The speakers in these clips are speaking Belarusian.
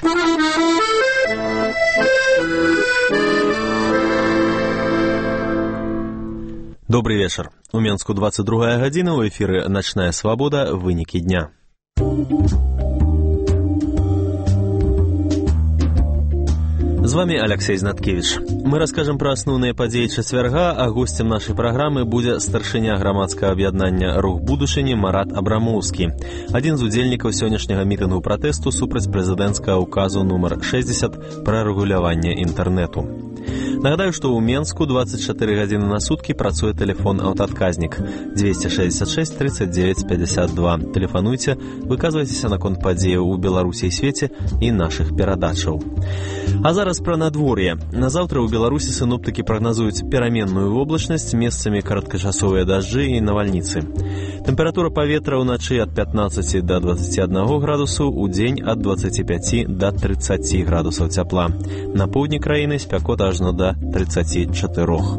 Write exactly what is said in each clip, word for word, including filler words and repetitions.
Добрый вечер. У Менску двадцать другая гадзіна, у эфіры «Начная свабода. Вынікі дня». З вами Алексей Знаткевич. Мы расскажем про основные падзеі чацвярга, а гостем нашей программы будзе старшыня грамадскага аб'яднання «Рух будучыні» Марат Абрамоўскі, адзін з удзельнікаў сённяшняга мітынгу пратэсту супраць прэзідэнцкага указу нумар шэсцьдзесят пра рэгуляванне інтэрнэту. Нагадаю, што ў Менску двадцать чатыры гадзіны на суткі працуе тэлефон аўтаадказнік двести шестьдесят шесть тридцать девять пятьдесят два. Тэлефануйце, выказвайцеся наконт падзеяў у Беларусі і свеце і нашых перадачаў. А зараз пра надвор'е. На заўтра ў Беларусі сіноптыкі прагназуюць пераменную воблачнасць, месцамі кароткачасовыя дажджы і навальніцы. Тэмпература паветра ўначы ад пятнадцати да двадцати аднаго градусаў, у дзень ад двадцати пяти да тридцати градусаў цяпла. На поўдні краіны спякота ажно да тридцати чатырох.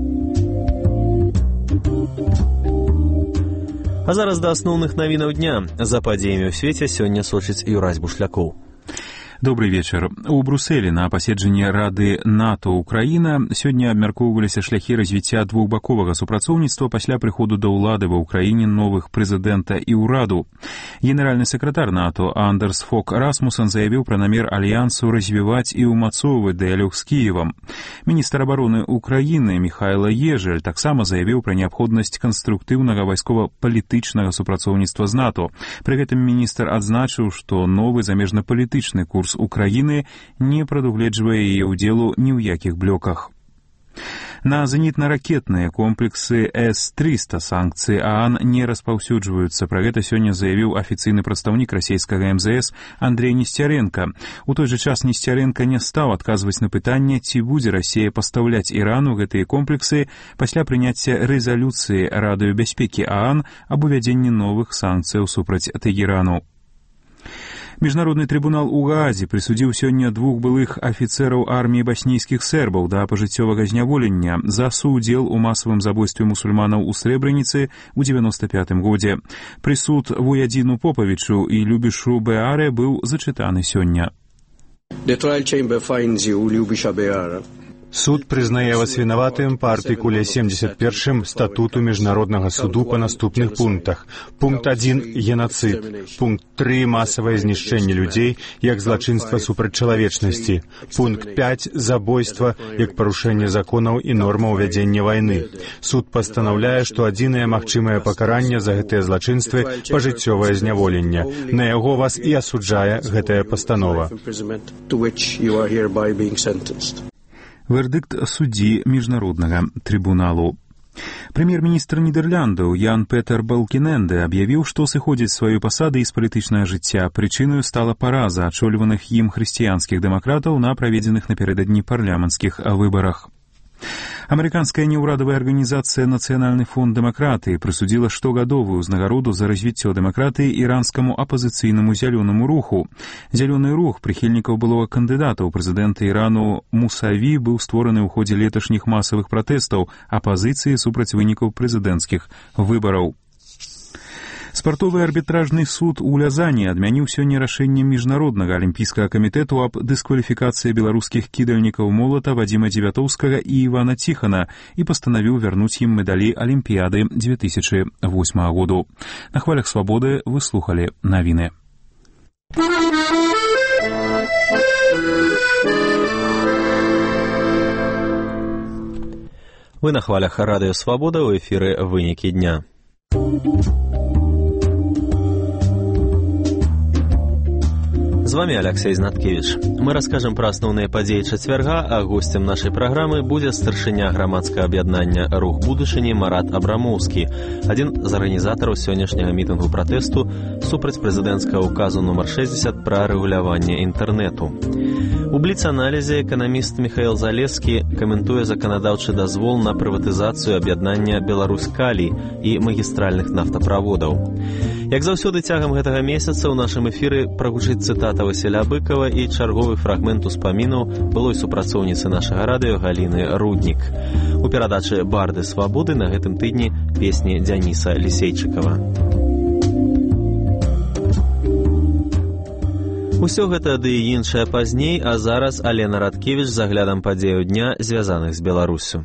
А зараз да асноўных навінаў дня. За падзеямі ў свеце сёння сочыць Юрась Бушлякоў. Добрый вечер. У Брюсселі на паседжанні Рады НАТО-Украіна сёння абмяркоўваліся шляхі развіцця двухбаковага супрацоўніцтва пасля прыходу да ўлады ва ўкраіне новых прэзідэнта і ўраду. Генеральны сакратар НАТО Андерс Фок Расмуссен заявіў пра намер альянсу развіваць і ўмацоўваць дыялог з Кіевам. Міністр абароны Украіны Михайло Ежель таксама заявіў пра неабходнасць канструктыўнага вайскова-палітычнага супрацоўніцтва з НАТО. Пры гэтым міністр адзначыў, што новы замежна-палітычны курс Украины не прадугледжвае яе ўдзелу ні ў якіх блоках. На зенітна-ракетныя комплексы эс триста санкцыі ААН не распаўсюджваюцца. Пра гэта сёння заявіў афіцыйны прадстаўнік расійскага эм зэ эс Андрей Несцярэнка. У той жа час Несцярэнка не стаў адказваць на пытанне, ці будзе Расія пастаўляць Ірану гэтыя комплексы пасля прыняцця рэзалюцыі Рады бяспекі ААН аб увядзенні новых санкцыяў супраць Тэгерану. Міжнародны трыбунал у Гаазе прысудзіў сёння двух былых афіцэраў арміі баснійскіх сербаў да пажыццёвага зняволення за суудзел у масавым забойстве мусульманаў у Срэбраніцы ў девяносто пятым годзе. Прысуд Вуядзіну Попавічу і Любішу Беаре быў зачытаны сёння. The trial chamber finds you, Любіша Беара. Суд признае вас виноватым по артикуле семьдесят первом статуту Международного суду по наступных пунктах. Пункт один – геноцид. Пункт три – массовое знішчэнне людей, як злачынства супраць чалавечнасці. Пункт пять – забойство, як парушэнне законаў і нормаў вядзення вайны. Суд пастанаўляе, што адзінае магчымае пакаранне за гэтыя злачынствы – пажыццёвае зняволенне. На яго вас і асуджае гэтая пастанова. Вердикт суддзі міжнароднага трыбуналу. Прэм'ер-міністр Нідэрляндаў Ян Петер Балкінэнде аб'явіў, што сыходзіць сваёй пасады з палітычнага жыцця. Прычынаю стала параза ачольваных ім хрысціянскіх дэмакратаў на праведзеных напярэдадні парламенцкіх выбарах. Амерыканская неўрадавая арганізацыя «Нацыянальны фонд дэмакратыі» прысудзіла штогадовую ўзнагароду за развіццё дэмакратыі іранскаму апазіцыйнаму зялёнаму руху. Зялёны рух прыхільнікаў былога кандыдата ў прэзідэнта Ірану Мусаві быў створаны ў ходзе леташніх масавых пратэстаў апазіцыі супраць вынікаў прэзідэнцкіх выбараў. Спартовы арбітражны суд у Лязані адмяніў сёння рашэнне міжнароднага алімпійскага камітэту аб дыскваліфікацыі беларускіх кідальнікаў молата Вадзіма Дзевятоўскага і Івана Ціхана і пастанавіў вярнуць ім медалі Алімпіяды две тысячи восьмого году. На хвалях свабоды вы слухалі навіны. Вы на хвалях радыё Свабода, у эфіры «Вынікі дня». З вами Алексей Знаткевич. Мы расскажем про основные падзеі чацвярга, а гостем нашей программы будзе старшыня грамадскага аб'яднання «Рух будучыні» Марат Абрамоўскі, адзін з арганізатараў сённяшняга мітынгу пратэсту супраць прэзідэнцкага указу нумар шэсцьдесят пра рэгуляванне інтэрнэту. У бліц-аналізе эканаміст Михаил Залескі каментуе заканадаўчы дазвол на прыватызацыю аб'яднання «Беларусь-Калій» і магістральных нафтаправодаў. Як заўсёды цягам гэтага месяца ў нашым эфіры прагучыць цытата Васіля Быкова і чарговы фрагмент успамінаў былой супрацоўніцы нашага радыё Галіны Руднік. У перадачы «Барды свабоды» на гэтым тыдні песні Дзяніса Лісейчыкава. Усё гэта ды і іншае пазней, а зараз Алена Радкевіч з аглядам падзеяў дня, звязаных з Беларуссю.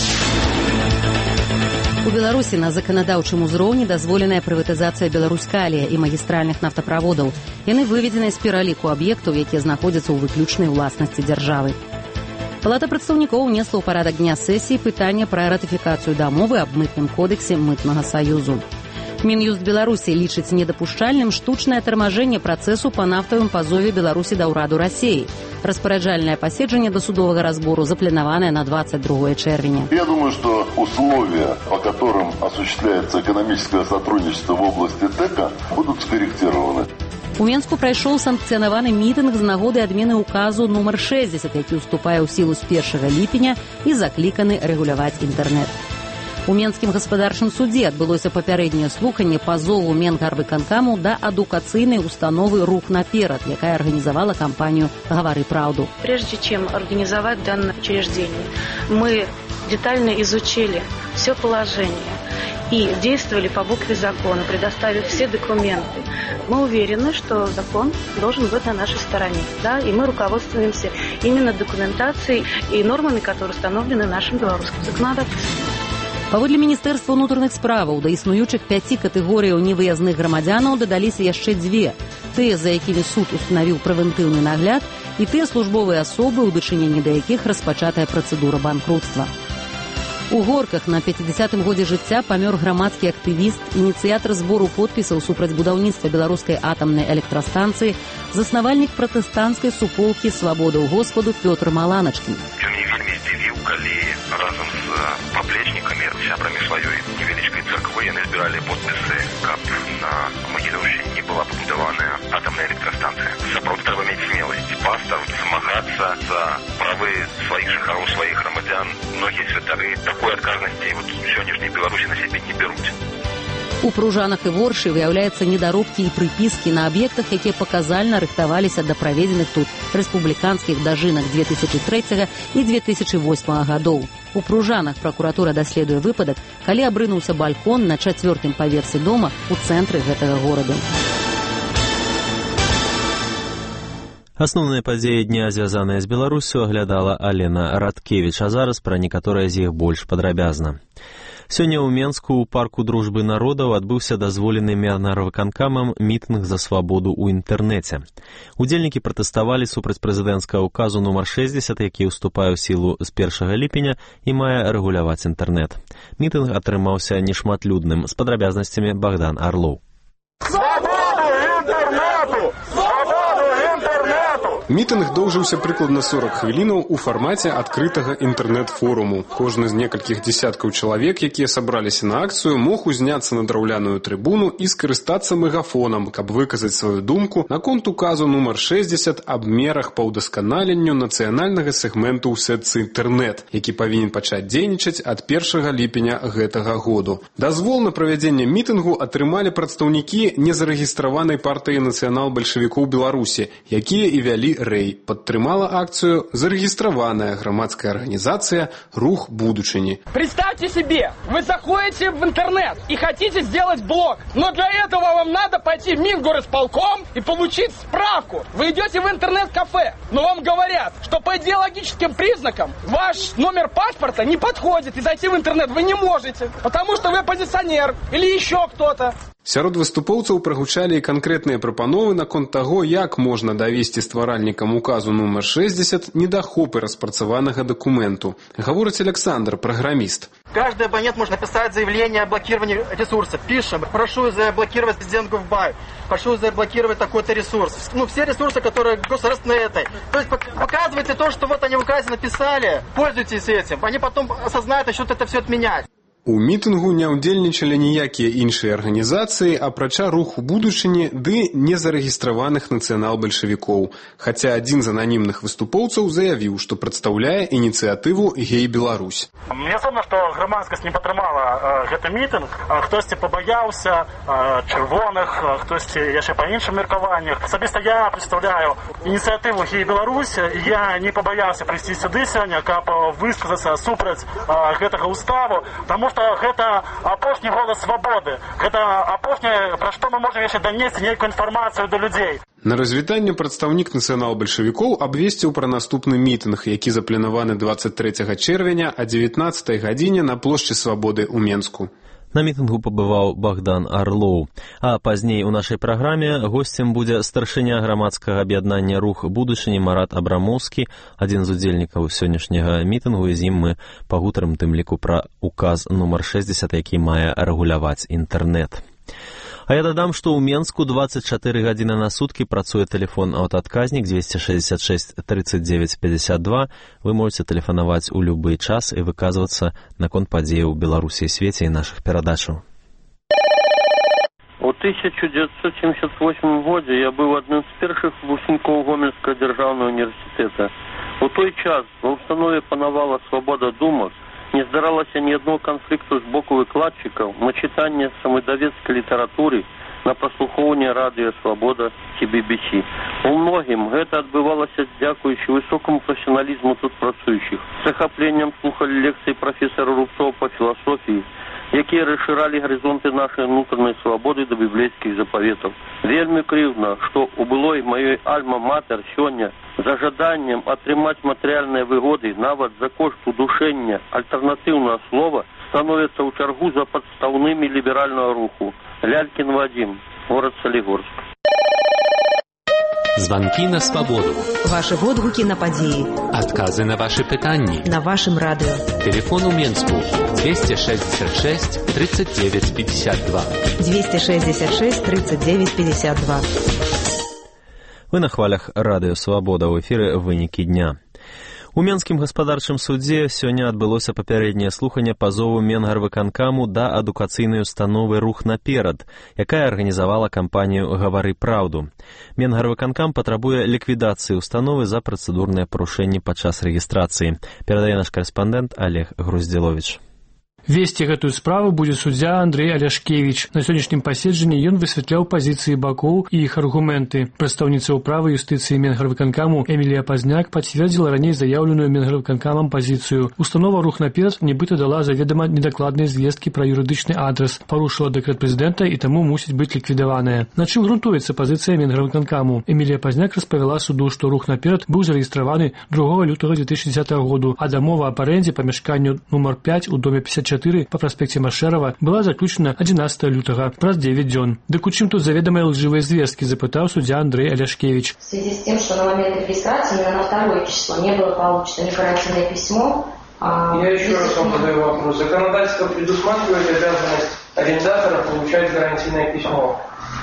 У Беларусі на заканадаўчым узроўні дазволеная прыватызацыя беларускалія і магістральных нафтаправодаў. Яны выведзены з пераліку аб'ектаў, якія знаходзяцца ў выключнай уласнасці дзяржавы. Палата прадстаўнікоў унесла ў парадак дня сесіі пытанне пра ратыфікацыю дамовы аб мытным кодексе мытнага саюзу. Мін'юст Беларусі лічыць недапушчальным штучнае тармажэнне працэсу па нафтавым пазове Беларусі да ўраду Расіі. Распоряджальное поседжение до судового разбора запланованное на двадцать другое чэрвеня. Я думаю, что условия, по которым осуществляется экономическое сотрудничество в области ТЭКа, будут скорректированы. У Менску прайшоў санкцыянаваны мітынг з нагоды адмены указу нумар шэсцьдзесят, які ўступае ў сілу з першага ліпеня і закліканы рэгуляваць інтэрнэт. У Менскім гаспадарчым судзе адбылося папярэдняе слуханне пазову Менгарвыканкаму да адукацыйнай установы «Рух наперад», якая организовала кампанию «Говори правду». Прежде чем организовать данное учреждение, мы детально изучили все положение и действовали по букве закона, предоставив все документы. Мы уверены, что закон должен быть на нашей стороне, да, и мы руководствуемся именно документацией и нормами, которые установлены нашим белорусским законодательством. Паводле Міністэрства ўнутраных справаў да існуючых пяці катэгорыяў невыязных грамадзянаў дадаліся яшчэ дзве. Тыя, за якімі суд устанавіў прэвентыўны нагляд, і тыя службовыя асобы, у дачыненні да якіх распачатая працэдура банкрутства. У Горках на пяцідзясятым годзе жыцця памёр грамадскі актывіст, ініцыятар збору подпісаў супраць будаўніцтва беларускай атамнай электрастанцыі, заснавальнік пратэстанцкай суполкі «Свабода ў Господу» Пётр Маланачкін. Ён мяне вельмі здзівіў, калі разам з паплечнікамі, сябрамі сваёй невялічкай царквы яны збіралі подпісы, каб на Магілёўшчыне не была пабудаваная атамная электрастанцыя. Сапраўды трэба мець смеласць, пастар, змагацца за правы сваіх жыхароў, сваіх грамадзян. Многія святары такой адказнасці вот у сённяшняй Беларусі на сябе не бяруць. У Пружанах і Воршы выяўляюцца недаробкі і прыпіскі на аб'ектах, якія паказальна рыхтаваліся да праведзеных тут рэспубліканскіх дажынак две тысячы трэцяга і две тысячы восьмага гадоў. У Пружанах пракуратура даследуе выпадак, калі абрынуўся балкон на чацвёртым паверсе дома ў цэнтры гэтага гораду. Асноўныя падзеі дня, звязаныя з Беларуссю, аглядала Алена Радкевіч, а зараз пра некаторыя з іх больш падрабязна. Сёння ў Менску ў парку дружбы народаў адбыўся дазволены Менгарвыканкамам мітынг за свабоду ў інтэрнэце. Удзельнікі пратэставалі супраць прэзідэнцкага ўказу нумар шэсцьдзесят, які ўступае ў сілу з першага ліпеня і мае рэгуляваць інтэрнэт. Мітынг атрымаўся нешматлюдным. З падрабязнасцямі Богдан Арлоў. Мітынг доўжыўся прыкладна сорок хвілінаў у фармаце адкрытага інтэрнэт-форуму. Кожны з некалькіх дзесяткаў чалавек, якія сабраліся на акцыю, мог узняцца на драўляную трыбуну і скарыстацца мегафонам, каб выказаць сваю думку наконт указу нумар шэсцьдзесят аб мерах па ўдасканаленню нацыянальнага сегменту ў сетцы інтэрнэт, які павінен пачаць дзейнічаць ад першага ліпеня гэтага году. Дазвол на правядзенне мітынгу атрымалі прадстаўнікі незарэгістраванай партыі нацыянал-бальшавікоў Беларусі, якія і вялі Рэй. Падтрымала акцию зарегистрированная громадская организация «Рух будущини». Представьте себе, вы заходите в интернет и хотите сделать блог, но для этого вам надо пойти в Мингорисполком и получить справку. Вы идете в интернет-кафе, но вам говорят, что по идеологическим признакам ваш номер паспорта не подходит, и зайти в интернет вы не можете, потому что вы оппозиционер или еще кто-то. Сярод выступоўцаў прагучалі і канкрэтныя прапановы наконт таго, як можна давесці стваральнікам указу нумар шэсцьдзесят недахопы распрацаванага дакументу. Гаворыць Александр, праграміст. Каждый абонент может написать заявление о блокировании ресурсов. Пишем, прошу заблокировать президент Гуфбай, прошу заблокировать такой-то ресурс. Ну, все ресурсы, которые государственные этой. То есть показывайте то, что вот они в указе написали, пользуйтесь этим. Они потом осознают, начнут это все отменять. У мітынгу не ўдзельнічалі ніякія іншыя арганізацыі, апрача руху будучыні ды незарэгістраваных нацыянал-бальшавікоў. Хаця адзін з ананімных выступоўцаў заявіў, што прадстаўляе ініцыятыву «Гей-Беларусь». Мне сумна, што грамадскасць не падтрымала гэты мітынг. Хтосьці пабаяўся чырвоных, хтосьці яшчэ па іншым меркаваннях. Асабіста я прадстаўляю ініцыятыву «Гей-Беларусь». Я не пабаяўся прыйсці сюды сёння, каб высказацца супраць гэтага уставу, таму што што гэта апошні голас свабоды. Гэта апошняе, пра што мы можам яшчэ данесці нейкую інфармацыю да людзей. На развітанне прадстаўнік нацыянал-бальшавікоў абвесціў пра наступны мітынг, які запланаваны дваццаць трэцяга чэрвеня о дзевятнаццатай гадзіне на плошчы Свабоды ў Менску. На мітынгу пабываў Богдан Арлоў. А пазней у нашай праграме госцем будзе старшыня грамадскага аб'яднання «Рух будучыні» Марат Абрамоўскі, адзін з удзельнікаў сённяшняга мітынгу, і з ім мы пагутарым тым ліку пра указ нумар шэсцьдзесят, які мае рэгуляваць інтэрнэт. А я дадам, што ў Менску дваццаць чатыры гадзіны на суткі працуе тэлефон аўтаадказнік двести шестьдесят шесть тридцать девять пятьдесят два. Вы можете тэлефанаваць у любы час і выказвацца наконт падзеяў у Беларусі і свеце і нашых перадачаў. У тысяча девятьсот семьдесят восьмым годзе я быў адным з першых выпускнікоў Гомельскага дзяржаўнага універсітэта. У той час ва ўстанове панавала свабода думак, не здаралася ні адного канфлікту з боку выкладчыкаў, на чытанне самавыдавецкай літаратуры, на праслухоўванне радыё «Свабода» ці би би си. У многім гэта адбывалася дзякуючы высокаму прафесіяналізму тут працуючых. З захапленнем слухалі лекцыі прафесара Рубцова па філасофіі, якія расшыралі гарызонты нашай внутранай свабоды да біблейскіх запаветаў. Вельмі крыўдна, што у былой маёй альма-матэр сёння за жаданнем атрымаць матэрыяльныя выгоды нават за кошт удушэння альтэрнатыўнага слова становяцца ў чаргу за падстаўнымі ліберальнага руху. Лялькін Вадзім, горад Салігорск. Звонки на свободу. Ваши водгуки на події. Отказы на ваши питания. На вашем радио. Телефон у Менску двести шестьдесят шесть тридцать девять пятьдесят два. двести шестьдесят шесть тридцать девять пятьдесят два. Вы на хвалях радыё «Свабода», ў эфіры «Вынікі дня». У Менскім гаспадарчым судзе сёння адбылося папярэдняе слуханне пазову Менгарвыканкаму да адукацыйнай установы «Рух наперад», якая арганізавала кампанію «Гавары праўду». Менгарвыканкам патрабуе ліквідацыі установы за працэдурныя парушэнні падчас рэгістрацыі. Перадае наш карэспандэнт Олег Груздзіловіч. Весці гэтую справу будзе суддзя Андрэй Аляшкевіч. На сённяшнім паседжанні ён высвятляў пазіцыі бакоў і іх аргументы. Прадстаўніца ўправы юстыцыі Менгарвыканкаму Эмілія Пазняк пацвердзіла раней заяўленую Менгарвыканкамам пазіцыю. Установа «Рух наперад» нібыта дала заведама недакладныя звесткі пра юрыдычны адрас, парушыла дэкрэт прэзідэнта і таму мусіць быць ліквідаваная. На чым грунтуецца пазіцыя Менгарвыканкаму? Эмілія Пазняк распавяла суду, што «Рух наперад» быў зарэгістраваны другога лютага две тысячи дзесятага году, а дамова аб арэндзе памяшканню нумар пять у доме пятьдесят четыре па праспекце Машэрава была заключена адзінаццатага лютага, праз девять дзён. Дык у чым тут заведамыя лжывыя звесткі, запытаў суддзя Андрэй Аляшкевич. В связи с тем, что на момент регистрации именно на второе число не было получено ни гарантийное письмо. А... Я еще раз вам задаю вопрос. Законодательство предусматривает обязанность арендатора получать гарантийное письмо?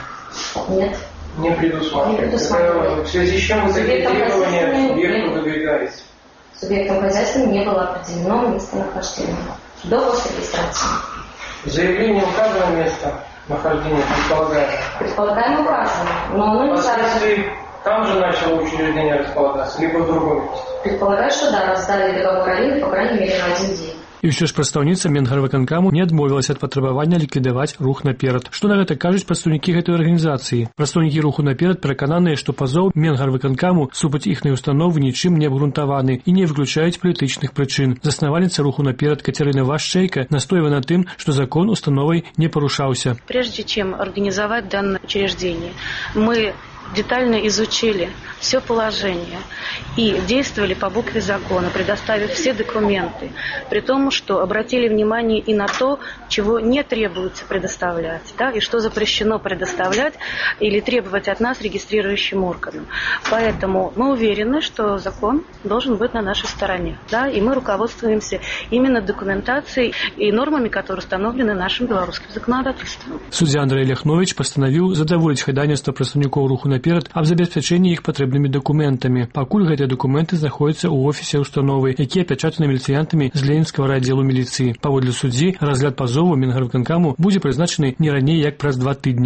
Нет. Не предусматривает. Не предусматривает. В связи с чем вы такие требования к субъекту выдвигаете? Субъектом хозяйства не было определено местонахождение до после регистрации. В заявлении указано место нахождения, предполагаемо? Предполагаемо указано, но оно не соответствует. Там же начало учреждение располагаться, либо в другом месте? Предполагаю, что да, раздали договор аренды, по крайней мере, на один день. І ўсё ж прадстаўніца Менгарвыканкаму не адмовілася ад патрабавання ліквідаваць «Рух наперад». Што на гэта кажуць прадстаўнікі гэтай арганізацыі? Прадстаўнікі «Руху наперад» перакананыя, што пазоў Менгарвыканкаму супраць іхнай установы нічым не абгрунтаваны і не выключаюць палітычных прычын. Заснавальніца «Руху наперад» Кацярына Вашчэйка настойвае на тым, што закон установай не парушаўся. Прежде чем организовать данное учреждение, мы детально изучили все положение и действовали по букве закона, предоставив все документы, при том, что обратили внимание и на то, чего не требуется предоставлять, да, и что запрещено предоставлять или требовать от нас регистрирующим органам. Поэтому мы уверены, что закон должен быть на нашей стороне, да, и мы руководствуемся именно документацией и нормами, которые установлены нашим белорусским законодательством. Суддзя Андрэй Ляхновіч пастанавіў задаволіць хадайніцтва прадстаўнікоў «Руху наперад» аб забеспячэнні іх патрэбнымі дакументамі. Пакуль гэтыя дакументы знаходзяцца ў офісе установы, якія апячатаны міліцыянтамі з ленінскага аддзелу міліцыі. Паводле суддзі, разгляд пазову Менгарвыканкаму будзе прызначаны не раней як праз два тыдні.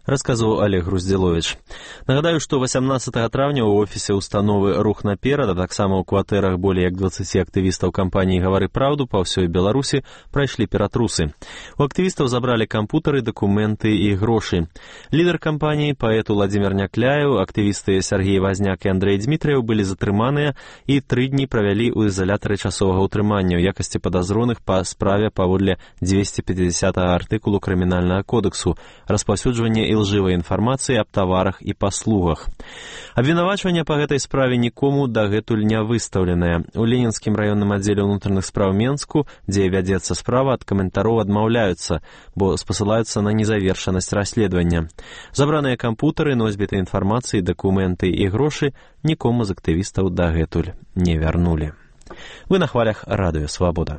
расказваў Олег Груздзіловіч. Нагадаю, што васямнаццатага траўня ў офісе установы «Рух наперад», а таксама ў кватэрах болей як дваццаці актывістаў кампаніі «Гавары праўду» па ўсёй Беларусі прайшлі ператрусы. У актывістаў забралі кампутары, дакументы і грошы. Лідар кампаніі, паэт Уладзімір Някляеў, актывісты Сергей Вазняк і Андрэй Дзмітрыяў былі затрыманыя і тры дні правялі ў изолятары часовага ўтрымання ў якасці падазроных па справе паводле дзвесце пятидесятага артыкулу Крымінальнага кодексу распаўсюджвання ілжывай інфармацыі аб таварах і паслугах. Абвінавачванне па гэтай справе нікому дагэтуль не выстаўленае. У Ленінскім раённым аддзеле ўнутраных спраў Менску, дзе вядзецца справа, ад каментароў адмаўляюцца, бо спасылаюцца на незавершанасць расследавання. Забраныя кампутары, носьбіты інфармацыі, дакументы і грошы нікому з актывістаў дагэтуль не вярнулі. Вы на хвалях радыё «Свабода».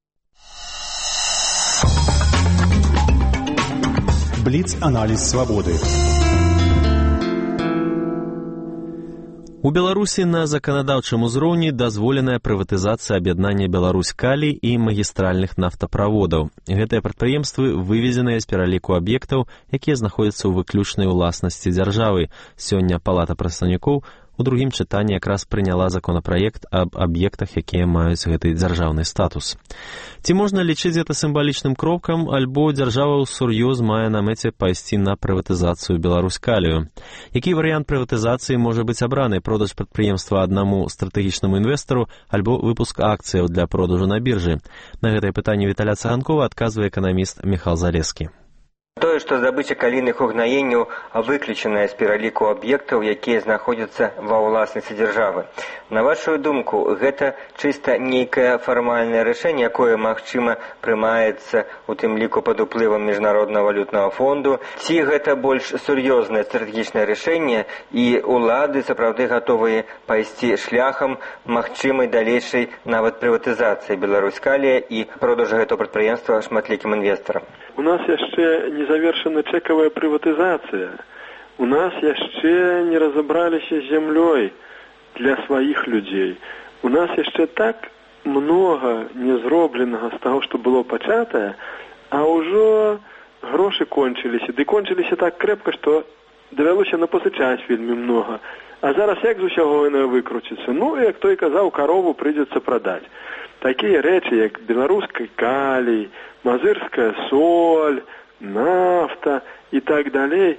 Бліц-аналіз «Свабоды». У Беларусі на заканадаўчым узроўні дазволеная прыватызацыя аб'яднання «Беларусь-Калій» і магістральных нафтаправодаў. Гэтыя прадпрыемствы выведзеныя з пераліку аб'ектаў, якія знаходзяцца ў выключнай уласнасці дзяржавы. Сёння Палата прадстаўнікоў у другім чытанні якраз прыняла законапраект аб аб'ектах, якія маюць гэты дзяржаўны статус. Ці можна лічыць гэта сімвалічным крокам, альбо дзяржава ўсур'ёз мае на мэце пайсці на прыватызацыю «Беларусь-Калію»? Які варыянт прыватызацыі можа быць абраны? Продаж прадпрыемства аднаму стратэгічнаму інвестару альбо выпуск акцыяў для продажу на біржы? На гэтае пытанне Віталя Цаганкова адказвае эканаміст Міхал Залескі. Тое, што здабыча калійных угнаенняў выключаная з пераліку аб'ектаў, якія знаходзяцца ва ўласнасці дзяржавы. На вашу думку, гэта чыста нейкае фармальнае рашэнне, якое, магчыма, прымаецца у тым ліку пад уплывам міжнароднага валютнага фонду, ці гэта больш сур'ёзнае стратэгічнае рашэнне і ўлады сапраўды гатовыя пайсці шляхам магчымай далейшай нават прыватызацыі «Беларусь-Калія» і продажу гэтага прадпрыемства шматлікім інвестарам? У нас яшчэ не завершана чэкавая прыватызацыя. У нас яшчэ не разабраліся з зямлёй для сваіх людзей. У нас яшчэ так многа не зробленага з таго, што было пачатае, а ўжо грошы кончыліся. Ды кончыліся так крэпка, што давялося напазычаць вельмі многа. А зараз як з усяго яна выкруціцца? Ну, як той казаў, карову прыйдзецца прадаць. Такія рэчы, як беларускі калій, мазырская соль, нафта і так далей,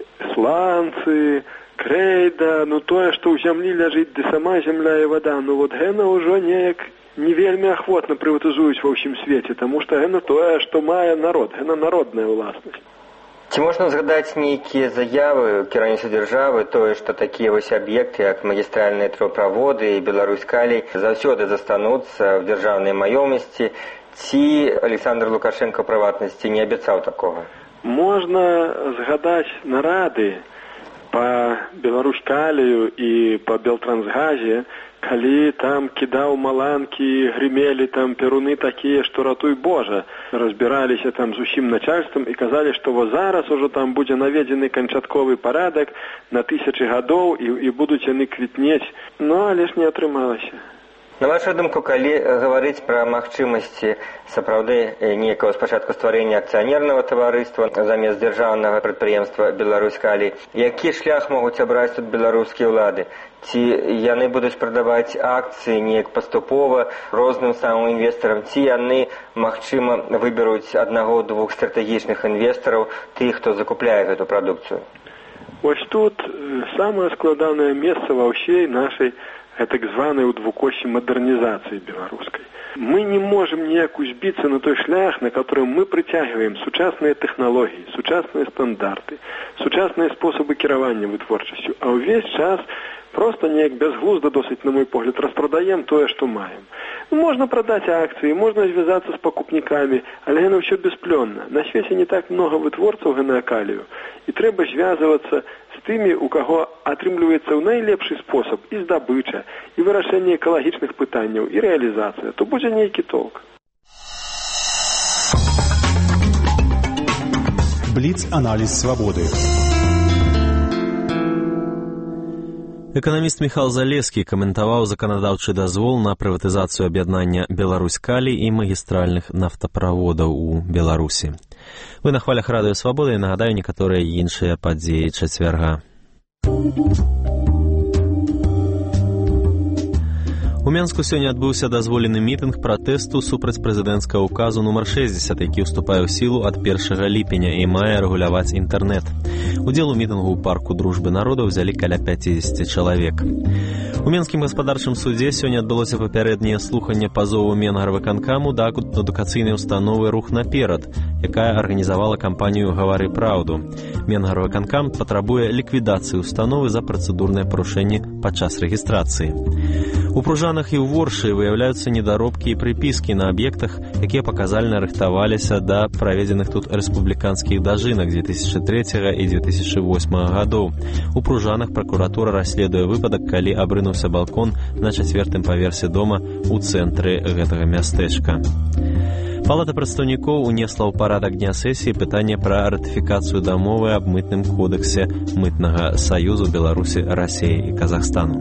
сланцы, крэйда, ну тое, што ў зямлі ляжыць, ды сама зямля і вада, ну вот гэна ўжо неяк не вельмі ахвотна прыватызуюць ва ўсім свеце, таму што гэна тое, што мае народ, гэна народная ўласнасць. Ці можна згадаць нейкія заявы кіраўніцтва дзяржавы, тое, што такія вось аб'екты, як магістральныя трубправоды і «Беларусь-Калій» заўсёды застануцца ў дзяржаўнай маёмасці, ці Александр Лукашенко, прыватнасці, не абяцаў такога? Можна згадаць нарады па «Беларусь-Калію» і па «Белтрансгазе», калі там кідаў маланкі, грымелі там перуны такія, што ратуй Божа. Разбіраліся там з усім начальствам і казалі, што во зараз ужо там будзе наведзены канчатковы парадак на тысячы гадоў і, і будуць яны квітнець. Ну, але ж не атрымалася. На вашу думку, калі гаварыць пра магчымасці сапраўды нейкага спачатку стварэння акцыянернага таварыства замест дзяржаўнага прадпрыемства «Беларусь-Калій», які шлях могуць абраць тут беларускія ўлады? Ці яны будуць прадаваць акцыі неяк паступова розным самым інвестарам, ці яны, магчыма, выберуць аднаго-двух стратэгічных інвестараў, тых, хто закупляе гэту прадукцыю? Вось тут самае складанае месца ва ўсей нашай так званой у двукосі модернизации белорусской. Мы не можем ніяк узбиться на той шлях, на котором мы притягиваем сучасные технологии, сучасные стандарты, сучасные способы кіравання вытворчасцю, а ўвесь час просто неяк безглузда досыць, на мой погляд, распродаем тое, што маем. Можно продать акции, можно звязаться с покупниками, але гэта ўсё бесплённа. На свеце не так много вытворцаў генеакалію, і трэба звязвацца з тымі, у каго атрымліваецца ў найлепшы спосаб і здабыча, і вырашэнне экалагічных пытанняў, і рэалізацыя, то будзе нейкі толк. Бліц-аналіз свабоды. Эканаміст Міхал Залескі каментаваў заканадаўчы дазвол на прыватызацыю аб'яднання «Беларусь-Калій» і магістральных нафтаправодаў у Беларусі. Вы на хвалях радыё Свабода і нагадаю некаторыя іншыя падзеі чацвярга. У Менску сёння адбыўся дазволены мітынг пратэсту супраць прэзідэнцкага указу нумар шэсцьдзесят, які ўступае ў сілу ад першага ліпеня і мае рэгуляваць інтэрнэт. Удзел у мітынгу ў парку дружбы народаў узялі каля пяцьдзесят чалавек. У Менскім гаспадарчым судзе сёння адбылося папярэдняе слуханне пазову Менгарвыканкаму да адукацыйнай установы «Рух наперад», якая арганізавала кампанію «Гавары праўду». Менгарвыканкам патрабуе ліквідацыі установы за працэдурныя парушэнні падчас рэгістрацыі. У Пружанах і ў Воршы выяўляюцца недаробкі і прыпіскі на аб'ектах, якія паказальна рыхтаваліся да праведзеных тут рэспубліканскіх дажынак дзве тысячы трэцяга і дзве тысячы восьмага гадоў. У Пружанах пракуратура расследуе выпадак, калі абрынуўся балкон на чацвёртым паверсе дома ў цэнтры гэтага мястэчка. Палата прадстаўнікоў унесла ў парадак дня сесіі пытанне пра ратыфікацыю дамовы аб мытным кодэксе мытнага саюзу Беларусі, Расіі і Казахстану.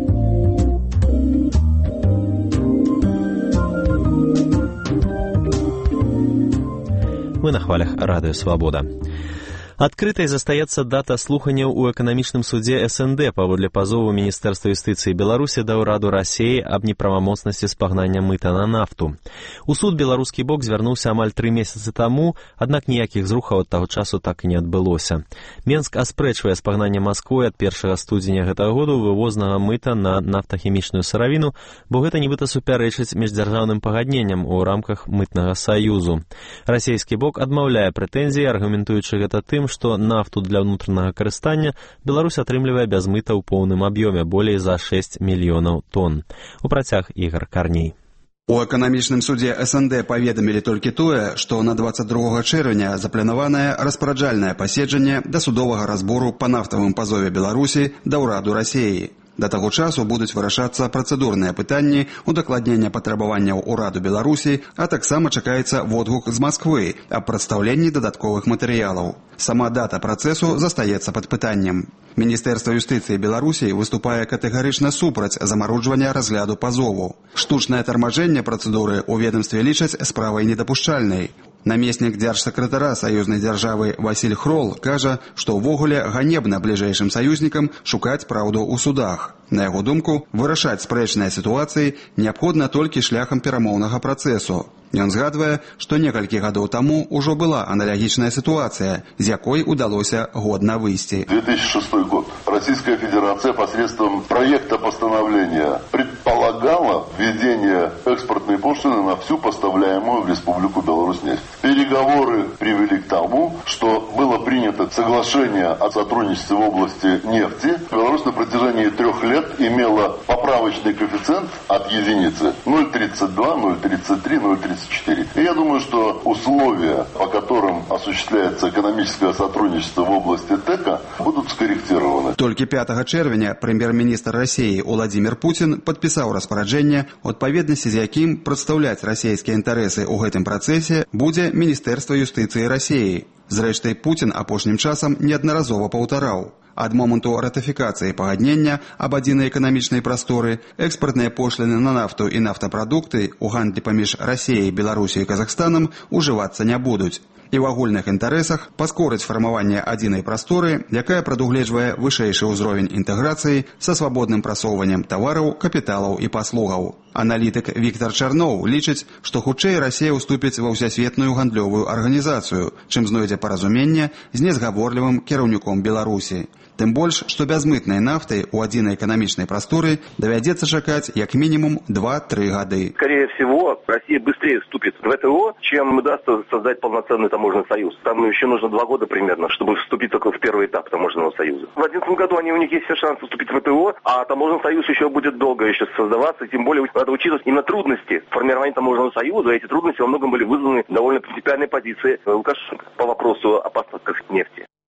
Вы на хвалях радыё Свабода. Адкрытай застаецца дата слуханняў у эканамічным судзе эс эн дэ паводле пазову Міністэрства юстыцыі Беларусі да ўраду Расіі аб неправамоцнасці спагнання мыта на нафту. У суд беларускі бок звярнуўся амаль тры месяцы таму, аднак ніякіх зрухаў ад таго часу так і не адбылося. Менск аспрэчвае спагнанне Масквой ад першага студзеня гэтага году вывознага мыта на нафтахімічную сыравіну, бо гэта нібыта супярэчыць міждзяржаўным пагадненням у рамках мытнага саюзу. Расійскі бок адмаўляе прэтэнзіі, аргументуючы гэта тым, што нафту для ўнутранага карыстання Беларусь атрымлівае без мыта ў поўным аб'ёме болей за шэсць мільёнаў тонн. У працяг Ігар Карней. У эканамічным судзе эс эн дэ паведамілі толькі тое, што на дваццаць другога чэрвеня запланаванае распараджальнае паседжанне да судовага разбору па нафтавым пазове Беларусі да ўраду Расіі. Да таго часу будуць вырашацца працэдурныя пытанні удакладнення патрабаванняў ураду Беларусі, а таксама чакаецца водгук з Масквы аб прадстаўленні дадатковых матэрыялаў. Сама дата працэсу застаецца пад пытаннем. Міністэрства юстыцыі Беларусі выступае катэгарычна супраць замароджвання разгляду пазову. Штучнае тармажэнне працэдуры ў ведамстве лічаць справай недапушчальнай. Намеснік дзяржсакратара саюзнай дзяржавы Васіль Хрол кажа, што ўвогуле ганебна бліжэйшым саюзнікам шукаць праўду ў судах. На яго думку, вырашаць спрэчныя сітуацыі неабходна толькі шляхам перамоўнага працэсу. Ён згадвае, што некалькі гадоў таму ўжо была аналагічная ситуация, з якой удалося годно выйти. две тысячи шестой год. Российская Федерация посредством проекта постановления предполагала введение экспортной пошлины на всю поставляемую в Республику Беларусь нефть. Переговоры привели к тому, что было принято соглашение о сотрудничестве в области нефти. Беларусь на протяжении трех лет имела поправочный коэффициент от единицы ноль целых тридцать два, ноль целых тридцать три, ноль целых тридцать четыре. И я думаю, что условия, по которым осуществляется экономическое сотрудничество в области ТЭКа, будут скорректированы. Только пятага чэрвеня прэм'ер-міністр России Владимир Путин подписал распараджэнне, адпаведнасці з якім прадстаўляць расійскія інтарэсы ў гэтым працэсе будзе Міністэрства юстыцыі России. Зрэшты, Путин апошнім часам неаднаразова паўтараў. Ад моманту ратыфікацыі пагаднення аб адзінай эканамічнай прасторы экспартныя пошліны на нафту і нафтапрадукты ў гандлі паміж Расіяй, Беларусі і Казахстанам ужывацца не будуць. І ў агульных інтарэсах паскорыць фармаванне адзінай прасторы, якая прадугледжвае вышэйшы ўзровень інтэграцыі са свабодным прасоўваннем тавараў, капіталаў і паслугаў. Аналітык Віктор Чарноў лічыць, што хутчэй Расія ўступіць ва ўсесветную гандлёвую арганізацыю, чым знойдзе паразуменне з незгаворлівым кіраўніком Беларусі. Тым больш, што бязмытнай нафты ў адзінай эканамічнай прасторы давядзецца чакаць як минимум два-три гады. Скорее всего, Россия быстрее вступит в ВТО, чем удастся создать полноценный таможенный союз. Там еще нужно два года примерно, чтобы вступить только в первый этап таможенного союза. В две тысячи одиннадцатом году они, у них есть все шансы вступить в ВТО, а таможенный союз еще будет долго еще создаваться, тем более надо учитывать именно трудности формирования таможенного союза. Эти трудности во многом были вызваны довольно принципиальной позицией Лукашенко по вопросу о поставках нефти.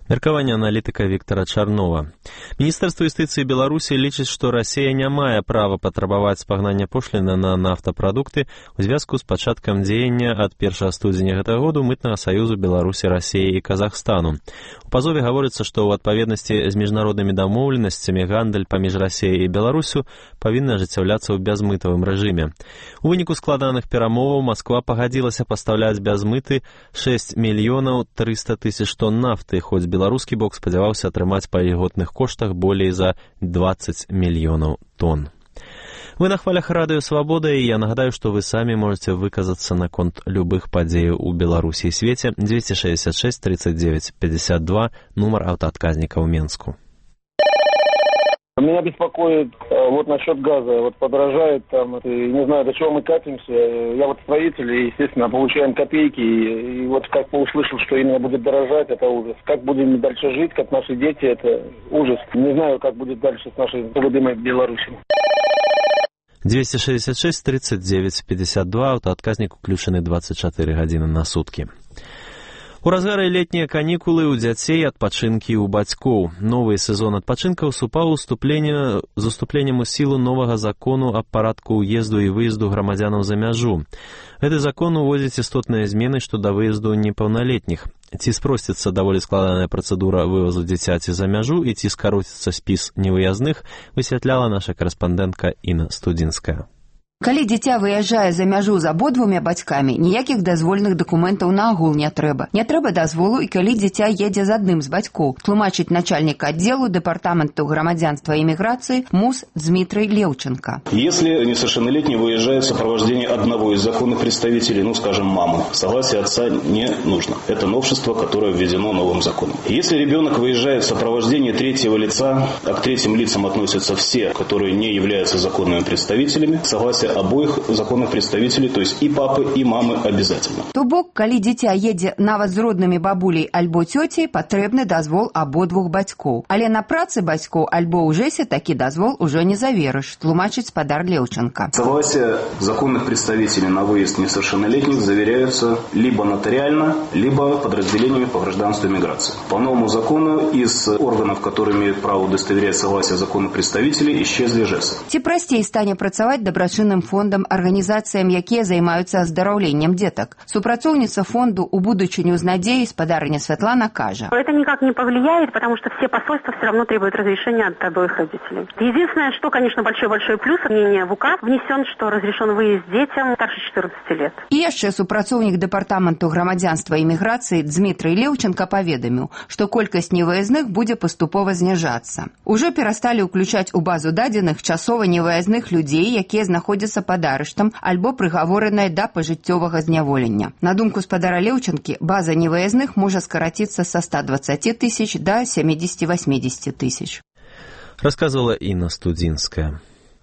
Меркаванне аналітыка Віктара Чарнова. Міністэрства юстыцыі Беларусі лічыць, што Расія не мае права патрабаваць спагнання пошліны на нафтапрадукты у звязку з пачаткам дзеяння ад першага студзеня гэтага году мытнага саюзу Беларусі, Расіі і Казахстану. У пазове гаворыцца, што ў адпаведнасці з міжнароднымі дамоўленасцямі гандаль паміж Расіяй і Беларусю павінны ажыццяўляцца ў бязмытавым рэжыме. У выніку складаных перамоваў Масква пагадзілася пастаўляць без мыты шэсць мільёнаў трыста тысяч тонн нафты, хоць беларускі бок спадзяваўся атрымаць па ільготных коштах болей за двадцать мільёнаў тонн. Вы на хвалях радыё «Свабода», і я нагадаю, што вы самі можете выказацца наконт любых падзеяў у Беларусі і свеце. Двести шестьдесят шесть тридцать девять пятьдесят два, нумар аўтаадказніка ў Менску. Меня беспокоит э, вот насчет газа. Вот подорожает там, это, не знаю, до чего мы катимся. Я вот строитель, и, естественно, получаем копейки. И, и вот как услышал, что именно будет дорожать, это ужас. Как будем дальше жить, как наши дети, это ужас. Не знаю, как будет дальше с нашей любимой Беларусью. двести шестьдесят шесть тридцать девять пятьдесят два, аўтаадказнік уключаны двадцать четыре гадзіны на суткі. У разгары летнія канікулы ў дзяцей адпачынкі ў бацькоў. Новы сезон адпачынкаў супаў уступленне з уступленнем у сілу новага закону аб парадку ўезду і выезду грамадзянаў за мяжу. Гэты закон уводзіць істотныя змены што да выезду непаўналетніх. Ці спросціцца даволі складаная працэдура вывазу дзіцяці за мяжу і ці скароціцца спіс невыязных, высвятляла наша карэспандэнтка Інна Студзінская. Калі дзіця выязджае за мяжу з абодвумя бацькамі, ніякіх дазвольных дакументаў наогул не трэба. Не трэба дазволу і калі дзіця едзе з адным з бацькоў, тлумачыць начальнік аддзелу Дэпартаменту грамадзянства і міграцыі МУС Дмитрий Левченко. Если несовершеннолетний выезжает в сопровождении одного из законных представителей, ну, скажем, мамы, согласие отца не нужно. Это новшество, которое введено новым законом. Если ребенок выезжает в сопровождении третьего лица, а к третьим лицам относятся все, которые не являются законными представителями, согласие обоих законных представителей, то есть и папы, и мамы обязательно. То бок, калі дзіця едзе нават з роднымі бабуляй альбо цёцяй, патрэбны дазвол абодвух бацькоў. Але на працы бацькоў альбо ў жэсе такі дазвол ужо не заверыш, тлумачыць спадар Левченко. Согласие законных представителей на выезд несовершеннолетних заверяются либо нотариально, либо подразделениями по гражданству и миграции. По новому закону из органов, которые имеют право удостоверять согласие законных представителей, исчезли жэсы. Ці прасцей стане працаваць дабрачынным фондам, арганізацыям, якія займаюцца аздараўленнем дзетак. Супрацоўніца фонду у будучыню з надзеяй спадарыня Святлана кажа. Это никак не повлияет, потому что все посольства все равно требуют разрешения от обоих родителей. Единственное, что, конечно, большой-большой плюс, мнение в указ внесен, что разрешен выезд детям старше четырнадцати лет. І яшчэ супрацоўнік Дэпартаменту грамадзянства і міграцыі Дмитрий Левченко паведаміў, што колькасць невыязных будзе паступова зніжацца. Ужо перасталі ўключаць у базу дадзеных часова невыязных людзей, якія знаходзяцца пад арыштам альбо прыгавораныя да пажыццёвага зняволення. На думку спадара Левченкі, база невыязных можа скараціцца са ста двадцати тысяч да семидесяти-восьмидесяти тысяч. Рассказывала Інна Студзінская.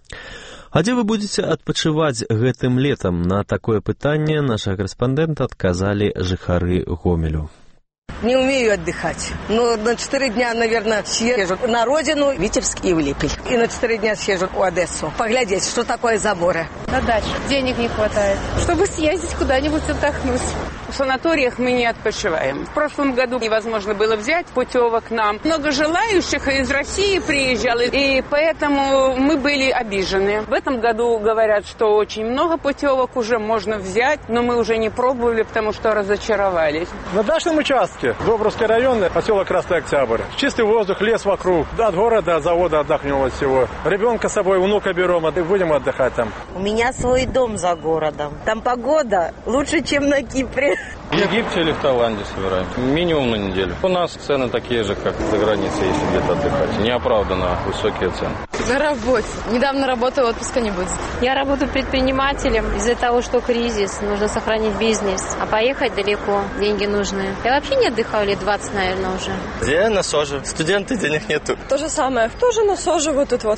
А дзе вы будете адпачываць гэтым летам? На такое пытанне наша карэспандэнта адказалі жыхары Гомелю. Не умею отдыхать. Но на четыре дня, наверное, съезжу на родину, Витебск и в Липель. И на четыре дня съезжу в Одессу. Поглядеть, что такое заборы. На дачу. Денег не хватает, чтобы съездить куда-нибудь отдохнуть. В санаториях мы не отпочиваем. В прошлом году невозможно было взять путевок нам. Много желающих из России приезжало, и поэтому мы были обижены. В этом году говорят, что очень много путевок уже можно взять, но мы уже не пробовали, потому что разочаровались. На дачном участке, Добровский район, поселок Красный Октябрь. Чистый воздух, лес вокруг. От города, от завода отдохнем от всего. Ребенка с собой, внука берем, и будем отдыхать там. У меня свой дом за городом. Там погода лучше, чем на Кипре. В Египте или в Таиланде собираем. Минимум на неделю. У нас цены такие же, как за границей, если где-то отдыхать. Неоправданно высокие цены. На работе. Недавно работаю, отпуска не будет. Я работаю предпринимателем. Из-за того, что кризис, нужно сохранить бизнес. А поехать далеко, деньги нужны. Я вообще не отдыхаю лет двадцать, наверное, уже. Я на СОЖе. Студенты, денег нету. То же самое. Тоже на СОЖе вот тут вот.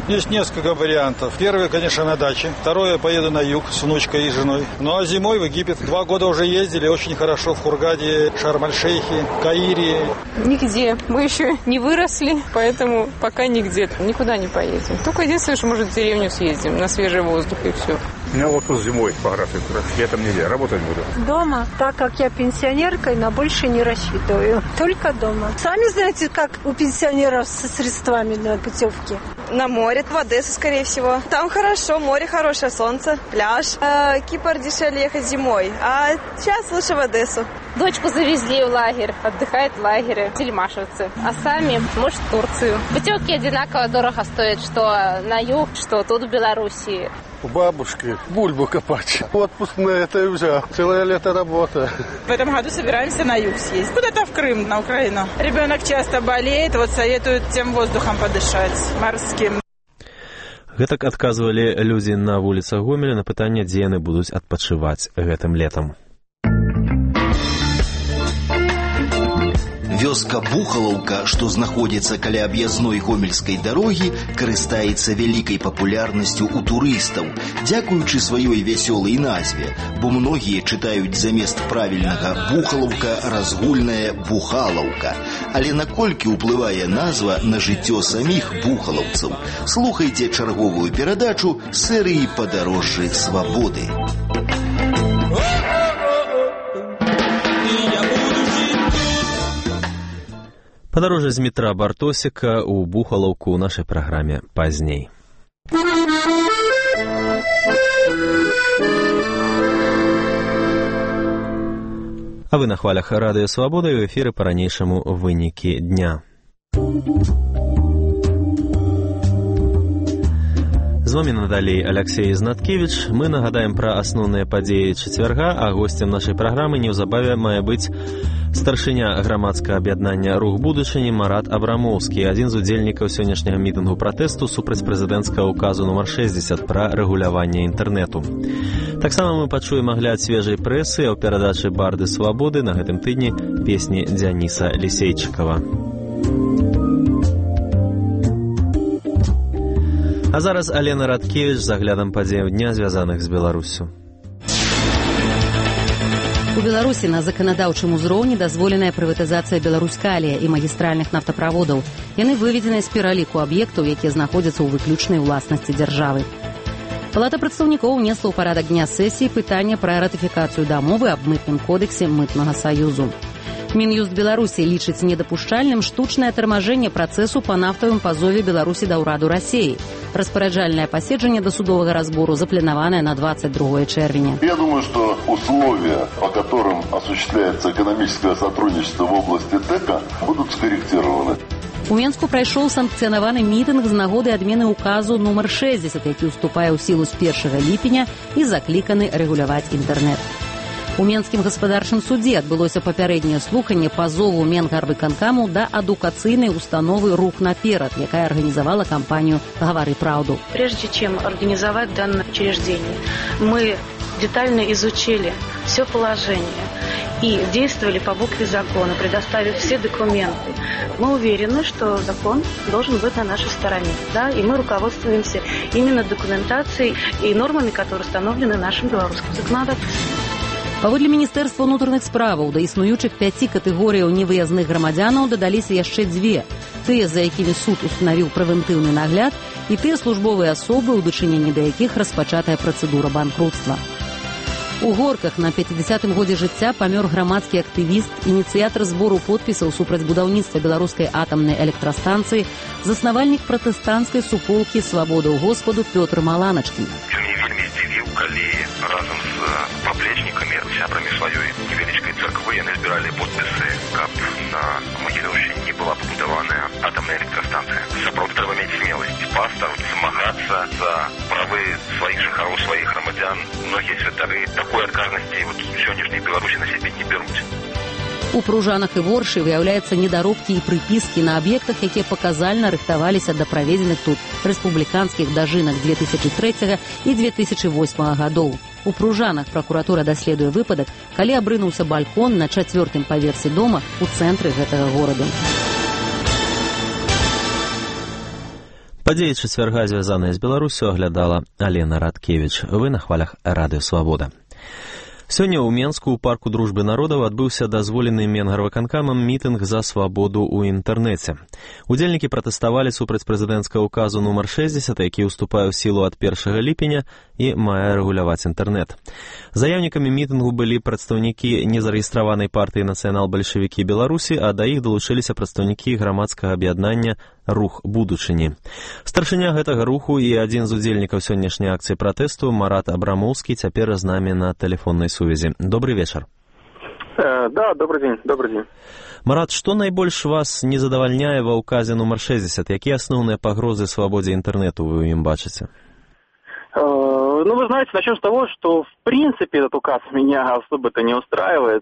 Есть несколько вариантов. Первый, конечно, на даче. Второе, поеду на юг с внучкой и женой. Ну а зимой в Египет. Два года уже ездили, очень хорошо в Хургаде, Шарм-аль-Шейхе, Каире. Нигде. Мы еще не выросли, поэтому пока нигде. Никуда не поедем. Только единственное, что, может, в деревню съездим, на свежий воздух и все. У меня отпуск зимой по графику. Летом нельзя, работать буду. Дома, так как я пенсионерка, и на больше не рассчитываю. Только дома. Сами знаете, как у пенсионеров со средствами на путевки. На море, в Одессу, скорее всего. Там хорошо, море хорошее, солнце, пляж. Э, Кипр дешевле ехать зимой, а сейчас лучше в Одессу. Дочку завезли в лагерь, отдыхает в лагере, тельмашевцы. А сами, может, в Турцию. Путевки одинаково дорого стоят, что на юг, что тут в Белоруссии. У бабушки бульбу копать. Отпуск на это и взял. Целое лето работа. В этом году собираемся на юг съездить. Куда-то в Крым, на Украину. Ребенок часто болеет, вот советуют тем воздухом подышать, морским. Гэтак адказвалі людзі на вуліцах Гомеля на пытанне, дзе яны будуць адпачываць гэтым летам. Вёска Бухалаўка, што знаходзіцца каля аб'язной гомельскай дарогі, карыстаецца вялікай папулярнасцю ў турыстаў, дзякуючы сваёй вясёлай назве, бо многія чытаюць замест правільнага Бухалаўка разгульнае Бухалаўка. Але наколькі ўплывае назва на жыццё саміх бухалаўцаў? Слухайце чарговую перадачу серыі «Падарожжы свабоды». Падарожжа з метра Бартосіка ў Бухалаўку ў нашай праграме пазней. А вы на хвалях Радыё Свабода і ў эфіры па-ранейшаму вынікі дня. З вамі надалей Алексей Знаткевіч. Мы нагадаем пра асноўныя падзеі чацвярга, а госцем нашай праграмы неўзабаве мае быць старшыня грамадскага аб'яднання «Рух будучыні» Марат Абрамоўскі, адзін з удзельнікаў сённяшняга мітынгу пратэсту супраць прэзідэнцкага ўказу нумар шэсцьдзесят пра рэгуляванне інтэрнэту. Таксама мы пачуем агляд свежай прэсы, а ў перадачы «Барды свабоды» на гэтым тыдні песні Дзяніса Лісейчыкава. А зараз Алена Радкевіч з аглядам падзеяў дня, звязаных з Беларуссю. У Беларусі на заканадаўчым узроўні дазволеная прыватызацыя Беларускалія і магістральных нафтаправодаў. Яны выведзены з пераліку аб'ектаў, якія знаходзяцца ў выключнай уласнасці дзяржавы. Палата прадстаўнікоў унесла ў парадак дня сесіі пытанне пра ратыфікацыю дамовы аб мытным кодексе мытнага саюзу. Мін'юст Беларусі лічыць недапушчальным штучнае тармажэнне працэсу па нафтавым пазове Беларусі да ўраду Расіі. Распараджальнае паседжанне да судовага разбору запланаванае на двадцать другое чэрвеня. Я думаю, что условия, по которым осуществляется экономическое сотрудничество в области ТЭКа, будут скорректированы. У Менску прайшоў санкцыянаваны мітынг з нагоды адмены ўказу нумар шэсцьдзесят, які ўступае ў сілу з першага ліпеня і закліканы рэгуляваць інтэрнэт. У Менскім гаспадарчым судзе адбылося папярэдняе слуханне пазову Менгарвыканкаму да адукацыйнай установы «Рух наперад», якая организовала кампанию «Говори правду». Прежде чем организовать данное учреждение, мы детально изучили все положение и действовали по букве закона, предоставив все документы. Мы уверены, что закон должен быть на нашей стороне, да, и мы руководствуемся именно документацией и нормами, которые установлены нашим белорусским законодательством. Паводле Міністэрства ўнутраных справаў да існуючых пяці катэгорыяў невыязных грамадзянаў дадаліся яшчэ дзве. Тыя, за якімі суд устанавіў прэвентыўны нагляд, і тыя службовыя асобы, у дачыненні да якіх распачатая працэдура банкрутства. У Горках на пяцідзясятым годзе жыцця памёр грамадскі актывіст, ініцыятар збору подпісаў супраць будаўніцтва беларускай атамнай электрастанцыі, заснавальнік пратэстанцкай суполкі «Свабоду Господу» Пётр Маланачкін. Ён мяне вельмі здзівіў, калі разам з паплечнікамі, сябрамі сваёй невялічкай царквы яны збіралі подпісы, каб на Магілёўшчыне не была пабудаваная атамная электрастанцыя. Сапраўды трэба мець смеласць, пастар, змагацца за правы сваіх жыхароў, сваіх грамадзян. Многія святары такой адказнасці вот сённяшняй Беларусі на сябе не бяруць. У Пружанах і Воршы выяўляюцца недаробкі і прыпіскі на аб'ектах, якія паказальна рыхтаваліся да праведзеных тут рэспубліканскіх дажынак две тысячи трэцяга і две тысячи восьмага гадоў. У Пружанах пракуратура даследуе выпадак, калі абрынуўся балкон на чацвёртым паверсе дома ў цэнтры гэтага гораду. Падзеі чацвярга, звязаныя з Беларусю, аглядала Алена Радкевіч. Вы на хвалях Радыё Свабода. Сёння ў Менску ў парку Дружбы народаў адбыўся дазволены Менгарвыканкамам мітынг за свабоду ў інтэрнэце. Удзельнікі пратэставалі супраць прэзідэнцкага ўказу нумар шэсцьдзесят, які ўступае ў сілу ад першага ліпеня і мае рэгуляваць інтэрнэт. Заяўнікамі мітынгу былі прадстаўнікі незарэгістраванай партыі нацыянал-бальшавікі Беларусі, а да іх далучыліся прадстаўнікі грамадскага аб'яднання «Рух будучыні». Старшыня гэтага руху і адзін з удзельнікаў сённяшняй акцыі пратэсту Марат Абрамоўскі цяпер з намі на тэлефоннай сувязі. Добрый вечар. Э, да, добрый день, добрый день. Марат, што найбольш вас не задавальняе ва ўказе нумар шэсцьдесят? Якія асноўныя пагрозы свабодзе інтэрнэту вы ў ім бачыце? Ну, вы знаете, начнем с того, что в принципе этот указ меня особо-то не устраивает.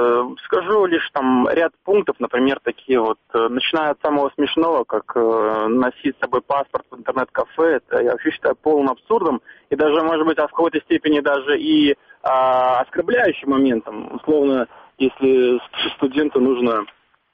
Скажу лишь там ряд пунктов, например, такие вот, начиная от самого смешного, как носить с собой паспорт в интернет-кафе, это я вообще считаю полным абсурдом, и даже, может быть, в какой-то степени даже и а, оскорбляющим моментом. Условно, если студенту нужно,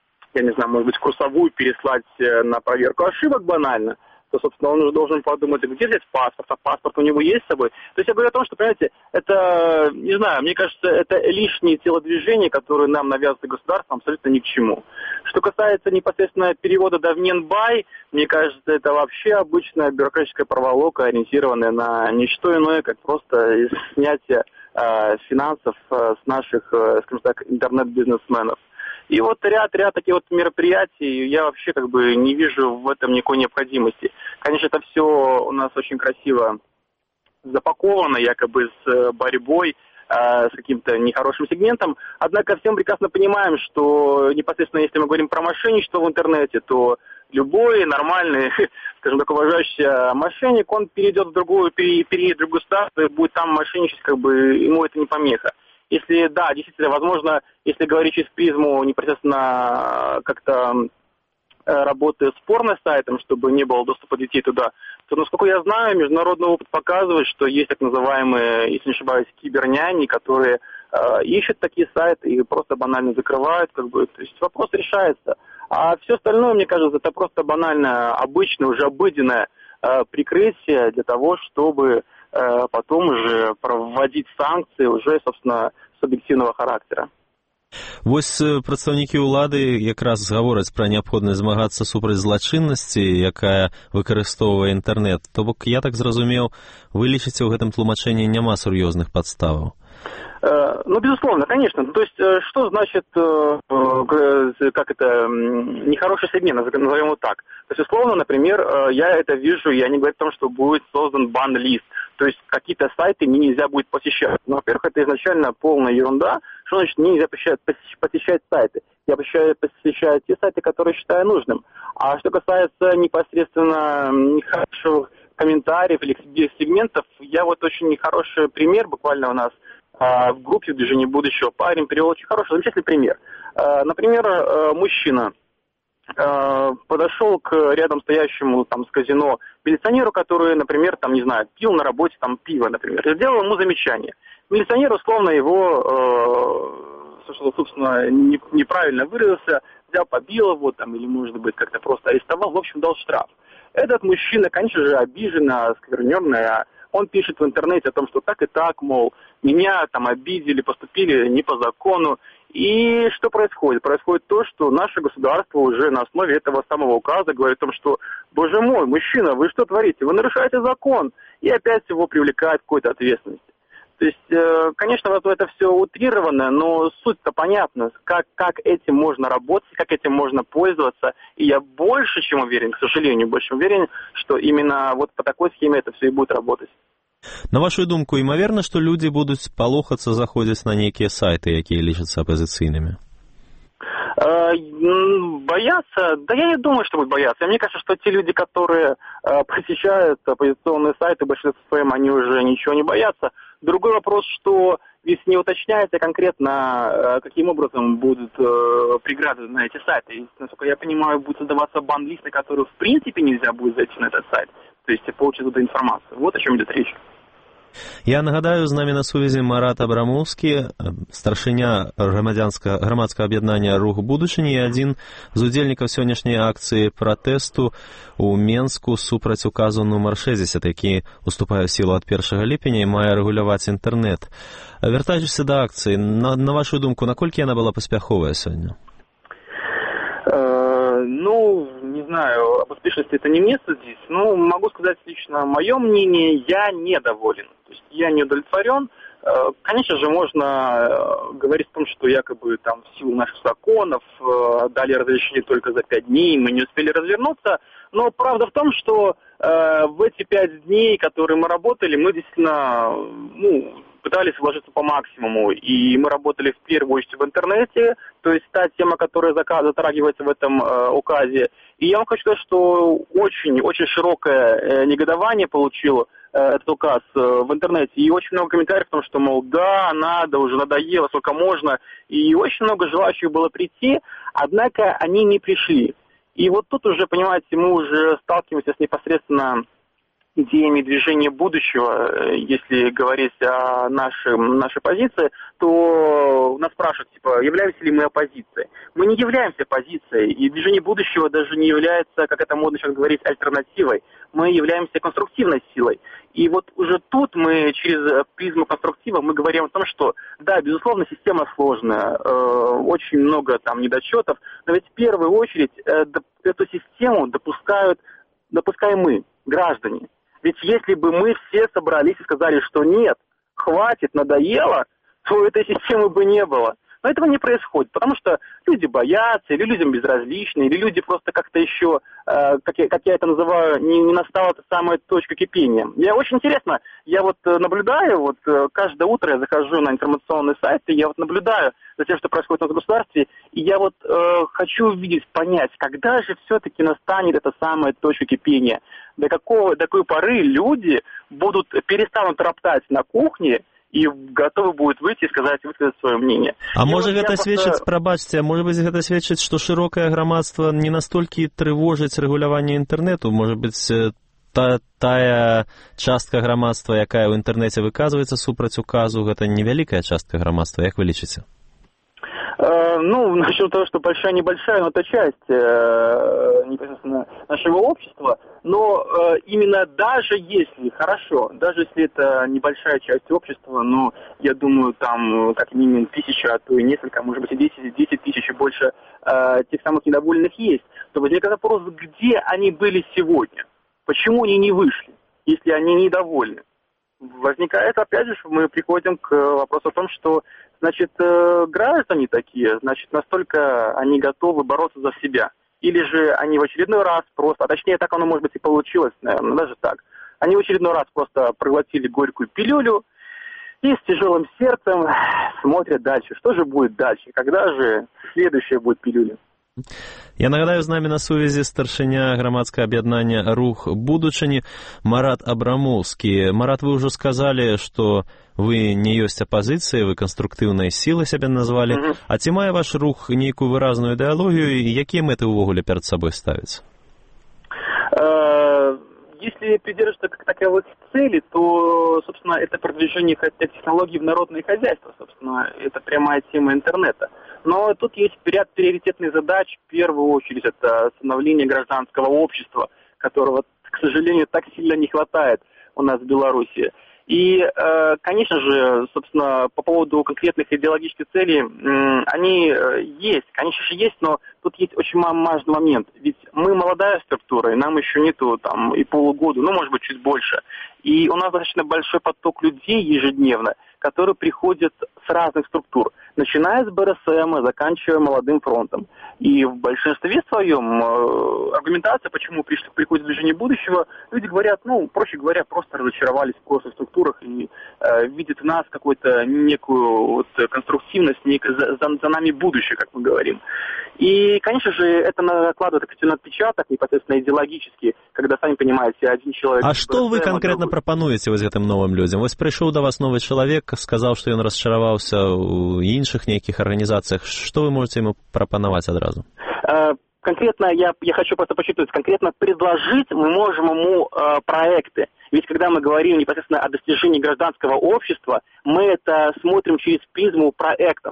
я не знаю, может быть, курсовую переслать на проверку ошибок банально, то, собственно, он уже должен подумать, где взять паспорт, а паспорт у него есть с собой. То есть я говорю о том, что, понимаете, это, не знаю, мне кажется, это лишние телодвижения, которые нам навязывают государством, абсолютно ни к чему. Что касается непосредственно перевода Давненбай, мне кажется, это вообще обычная бюрократическая проволока, ориентированная на ничто иное, как просто снятие э, финансов э, с наших, э, скажем так, интернет-бизнесменов. И вот ряд-ряд таких вот мероприятий, я вообще как бы не вижу в этом никакой необходимости. Конечно, это все у нас очень красиво запаковано, якобы с борьбой, э, с каким-то нехорошим сегментом. Однако всем прекрасно понимаем, что непосредственно если мы говорим про мошенничество в интернете, то любой нормальный, скажем так, уважающийся мошенник, он перейдет в другую, переедет в другую станцию и будет там мошенничать, как бы ему это не помеха. Если, да, действительно, возможно, если говорить через призму непосредственно как-то работы с порно-сайтом, чтобы не было доступа детей туда, то, насколько я знаю, международный опыт показывает, что есть так называемые, если не ошибаюсь, киберняни, которые э, ищут такие сайты и просто банально закрывают, как бы, то есть вопрос решается. А все остальное, мне кажется, это просто банально обычное, уже обыденное э, прикрытие для того, чтобы потом уже проводить санкции уже, собственно, субъективного характера. Вось прадстаўнікі ўлады якраз гавораць пра неабходнасць змагацца супраць злачыннасці, якая выкарыстоўвае інтэрнэт. То бок, я так зразумеў, вы лічыце ў гэтым тлумачэнні няма сур'ёзных падставаў. Ну, безусловно, конечно. То есть, что значит, как это, нехороший сегмент, назовем его так. То есть, условно, например, я это вижу, и они говорят о том, что будет создан бан-лист. То есть, какие-то сайты мне нельзя будет посещать. Ну, во-первых, это изначально полная ерунда. Что значит, мне нельзя посещать, посещать сайты? Я посещаю, посещаю те сайты, которые считаю нужным. А что касается непосредственно нехороших комментариев или сегментов, я вот очень хороший пример, буквально у нас в группе «Движение будущего» парень привел очень хороший, замечательный пример. Например, мужчина подошел к рядом стоящему там с казино милиционеру, который, например, там, не знаю, пил на работе там пиво, например, и сделал ему замечание. Милиционер условно его, собственно, неправильно выразился, взял, побил его там, или, может быть, как-то просто арестовал, в общем, дал штраф. Этот мужчина, конечно же, обиженный, оскверненный, он пишет в интернете о том, что так и так, мол, меня там обидели, поступили не по закону. И что происходит? Происходит то, что наше государство уже на основе этого самого указа говорит о том, что, боже мой, мужчина, вы что творите? Вы нарушаете закон. И опять его привлекают к какой-то ответственности. То есть, конечно, вот это все утрировано, но суть-то понятна, как, как этим можно работать, как этим можно пользоваться. И я больше чем уверен, к сожалению, больше уверен, что именно вот по такой схеме это все и будет работать. На вашу думку, імаверна, што людзі будуць палохацца заходзіць на нейкія сайты, якія лічацца апозіцыйнымі? Бояться? Да я не думаю, что будут бояться. Мне кажется, что те люди, которые посещают оппозиционные сайты, большинство своим, они уже ничего не боятся. Другой вопрос, что здесь не уточняется конкретно, каким образом будут преграды на эти сайты. И, насколько я понимаю, будет создаваться бан-лист, на который в принципе нельзя будет зайти на этот сайт. То есть получить эту информацию. Вот о чем идет речь. Я нагадаю, з намі на сувязі Марат Абрамоўскі, старшыня грамадзянскага грамадскага аб'яднання «Рух будучыні» і адзін з удзельнікаў сённяшняй акцыі пратэсту ў Менску супраць указу нумар шэсцьдзесят, які уступае ў сілу ад першага ліпеня і мае рэгуляваць інтэрнэт. Вяртаючыся да акцыі, на, на вашу думку, наколькі яна была паспяховая сёння? Ну, не знаю, об успешности это не мне судить, но могу сказать лично мое мнение, я недоволен. То есть я не удовлетворен. Конечно же, можно говорить о том, что якобы там в силу наших законов дали разрешение только за пять дней, мы не успели развернуться. Но правда в том, что в эти пять дней, которые мы работали, мы действительно, ну, пытались вложиться по максимуму, и мы работали в первую очередь в интернете, то есть та тема, которая затрагивается в этом э, указе. И я вам хочу сказать, что очень-очень широкое э, негодование получил э, этот указ э, в интернете, и очень много комментариев о том, что, мол, да, надо, уже надоело, сколько можно, и очень много желающих было прийти, однако они не пришли. И вот тут уже, понимаете, мы уже сталкиваемся с непосредственно идеями движения будущего, если говорить о нашей, нашей позиции, то нас спрашивают, типа, являемся ли мы оппозицией. Мы не являемся оппозицией, и движение будущего даже не является, как это модно сейчас говорить, альтернативой. Мы являемся конструктивной силой. И вот уже тут мы через призму конструктива мы говорим о том, что, да, безусловно, система сложная, э, очень много там недочетов, но ведь в первую очередь э, эту систему допускают, допускаем мы, граждане. Ведь если бы мы все собрались и сказали, что нет, хватит, надоело, то этой системы бы не было. Но этого не происходит, потому что люди боятся, или людям безразличны, или люди просто как-то еще, э, как, я, как я это называю, не, не настала та самая точка кипения. Я очень интересно, я вот наблюдаю, вот каждое утро я захожу на информационный сайт, и я вот наблюдаю за тем, что происходит у нас в государстве, и я вот э, хочу увидеть, понять, когда же все-таки настанет эта самая точка кипения, до какого, до какой поры люди будут, перестанут роптать на кухне, и готовы будут выйти и сказать, высказать свое мнение. А и можа вот гэта просто... сведчыць, прабачце, можа быць гэта сведчыць, што шырокае грамадства не настолькі трывожыць рэгуляванне інтэрнэту, можа быць та, тая частка грамадства, якая ў інтэрнэце выказваецца супраць указу, гэта невялікая частка грамадства, як вы лічыце? Э, ну, насчет того, что большая-небольшая, но это часть э, непосредственно нашего общества, но э, именно даже если, хорошо, даже если это небольшая часть общества, но я думаю, там как минимум тысяча, а то и несколько, может быть и десять, десять тысяч и больше э, тех самых недовольных есть, то возникает вопрос, где они были сегодня, почему они не вышли, если они недовольны. Возникает, опять же, мы приходим к вопросу о том, что, значит, граждане такие, значит, настолько они готовы бороться за себя. Или же они в очередной раз просто, а точнее, так оно, может быть, и получилось, наверное, даже так. Они в очередной раз просто проглотили горькую пилюлю и с тяжелым сердцем смотрят дальше. Что же будет дальше? Когда же следующая будет пилюля? Я нагадаю, з намі на сувязі старшыня грамадскага аб'яднання «Рух будучыні» Марат Абрамоўскі. Марат, вы ўжо сказалі, што вы не ёсць апазіцыяй, вы канструктыўнай сілай сябе назвалі. Mm-hmm. А ці мае ваш рух нейкую выразную ідэалогію і якія мэты ўвогуле перад сабой ставяць? Если придерживаться к таковой цели, то, собственно, это продвижение технологий в народное хозяйство, собственно, это прямая тема интернета. Но тут есть ряд приоритетных задач. В первую очередь, это становление гражданского общества, которого, к сожалению, так сильно не хватает у нас в Беларуси. И, конечно же, собственно, по поводу конкретных идеологических целей, они есть, конечно же, есть, но тут есть очень важный момент. Ведь мы молодая структура, и нам еще нету там и полугода, ну, может быть, чуть больше. И у нас достаточно большой поток людей ежедневно, которые приходят с разных структур, начиная с БРСМ, заканчивая Молодым фронтом. И в большинстве своем э, аргументация, почему пришли, приходит движение будущего, люди говорят, ну, проще говоря, просто разочаровались в прошлых структурах и э, видят в нас какую-то некую вот, конструктивность, нек... за, за, за нами будущее, как мы говорим. И, конечно же, это накладывает определенный отпечаток, непосредственно идеологический, когда, сами понимаете, один человек... А что вы конкретно другой... прапануеце вось гэтым новым людзям? Вось прыйшоў да вас новый чалавек, сказаў, што ён расчараваўся ў іншых нейкіх арганізацыях. Что вы можете ему прапанаваць адразу? Конкретно я, я хочу просто подчеркнуть, конкретно предложить мы можем ему э, проекты. Ведь когда мы говорим непосредственно о достижении гражданского общества, мы это смотрим через призму проектов.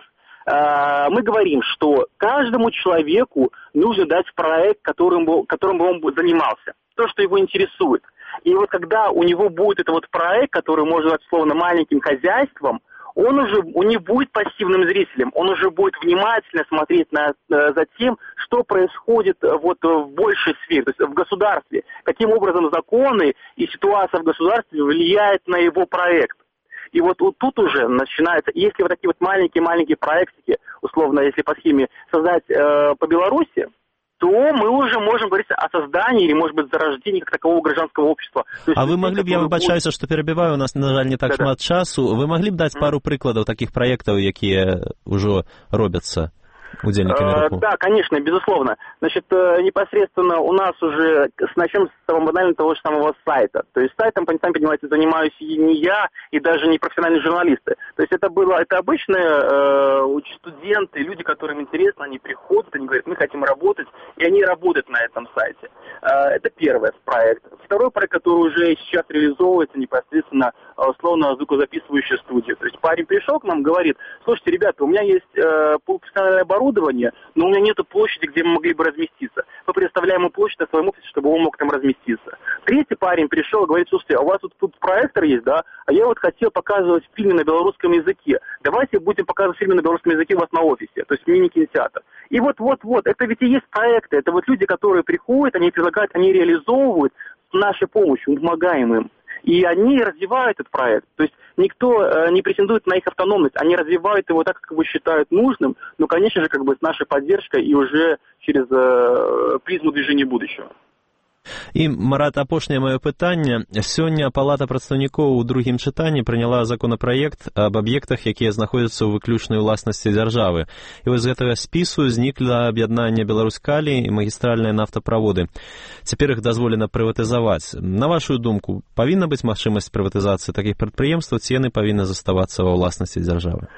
Мы говорим, что каждому человеку нужно дать проект, которым бы, которым бы он занимался, то, что его интересует. И вот когда у него будет этот вот проект, который можно назвать условно маленьким хозяйством, он уже он не будет пассивным зрителем, он уже будет внимательно смотреть на, за тем, что происходит вот в большей сфере, то есть в государстве, каким образом законы и ситуация в государстве влияет на его проект. И вот, вот тут уже начинается, если вот такие вот маленькие-маленькие проектики, условно, если по схеме создать э, по Беларуси, то мы уже можем говорить о создании или, может быть, зарождении как такового гражданского общества. А вы могли б, я вибачаюся, што перабіваю, у нас, на жаль, не так да, шмат да. часу, вы могли б даць mm. пару прыкладаў такіх праектаў, якія ўжо робяцца удзельнікамі руху? Да, конечно, безусловно. Значит, непосредственно у нас уже, начнем с самого банального того же самого сайта. То есть сайтом, сами понимаете, занимаюсь и не я, и даже не профессиональные журналисты. То есть это было, это обычные э, студенты, люди, которым интересно, они приходят, они говорят, мы хотим работать, и они работают на этом сайте. Э, это первый проект. Второй проект, который уже сейчас реализовывается непосредственно, условно, звукозаписывающая студия. То есть парень пришел к нам, говорит, слушайте, ребята, у меня есть э, профессиональное оборудование, но у меня нету площади, где мы могли бы разместиться. Мы предоставляем ему площадь на своем офисе, чтобы он мог там разместиться. Третий парень пришел и говорит, слушайте, а у вас тут, тут проектор есть, да? А я вот хотел показывать фильмы на белорусском языке. Давайте будем показывать фильмы на белорусском языке у вас на офисе, то есть мини-кинотеатр. И вот-вот-вот, это ведь и есть проекты, это вот люди, которые приходят, они предлагают, они реализовывают с нашей помощью, мы помогаем им. И они развивают этот проект. То есть никто э, не претендует на их автономность. Они развивают его так, как его считают нужным, но, конечно же, как бы с нашей поддержкой и уже через э, призму движения будущего. І, Марат, апошняе маё пытанне. Сёння Палата прадстаўнікоў у другім чытанні прыняла законапраект аб аб'ектах, якія знаходзяцца ў выключнай уласнасці дзяржавы. І вось з гэтага спісу знікла аб'яднанне Беларускалі і магістральныя нафтаправоды. Цяпер іх дазволена прыватызаваць. На вашу думку, павінна быць магчымасць прыватызацыі такіх прадпрыемстваў, ці яны павінны заставацца ва ўласнасці дзяржавы?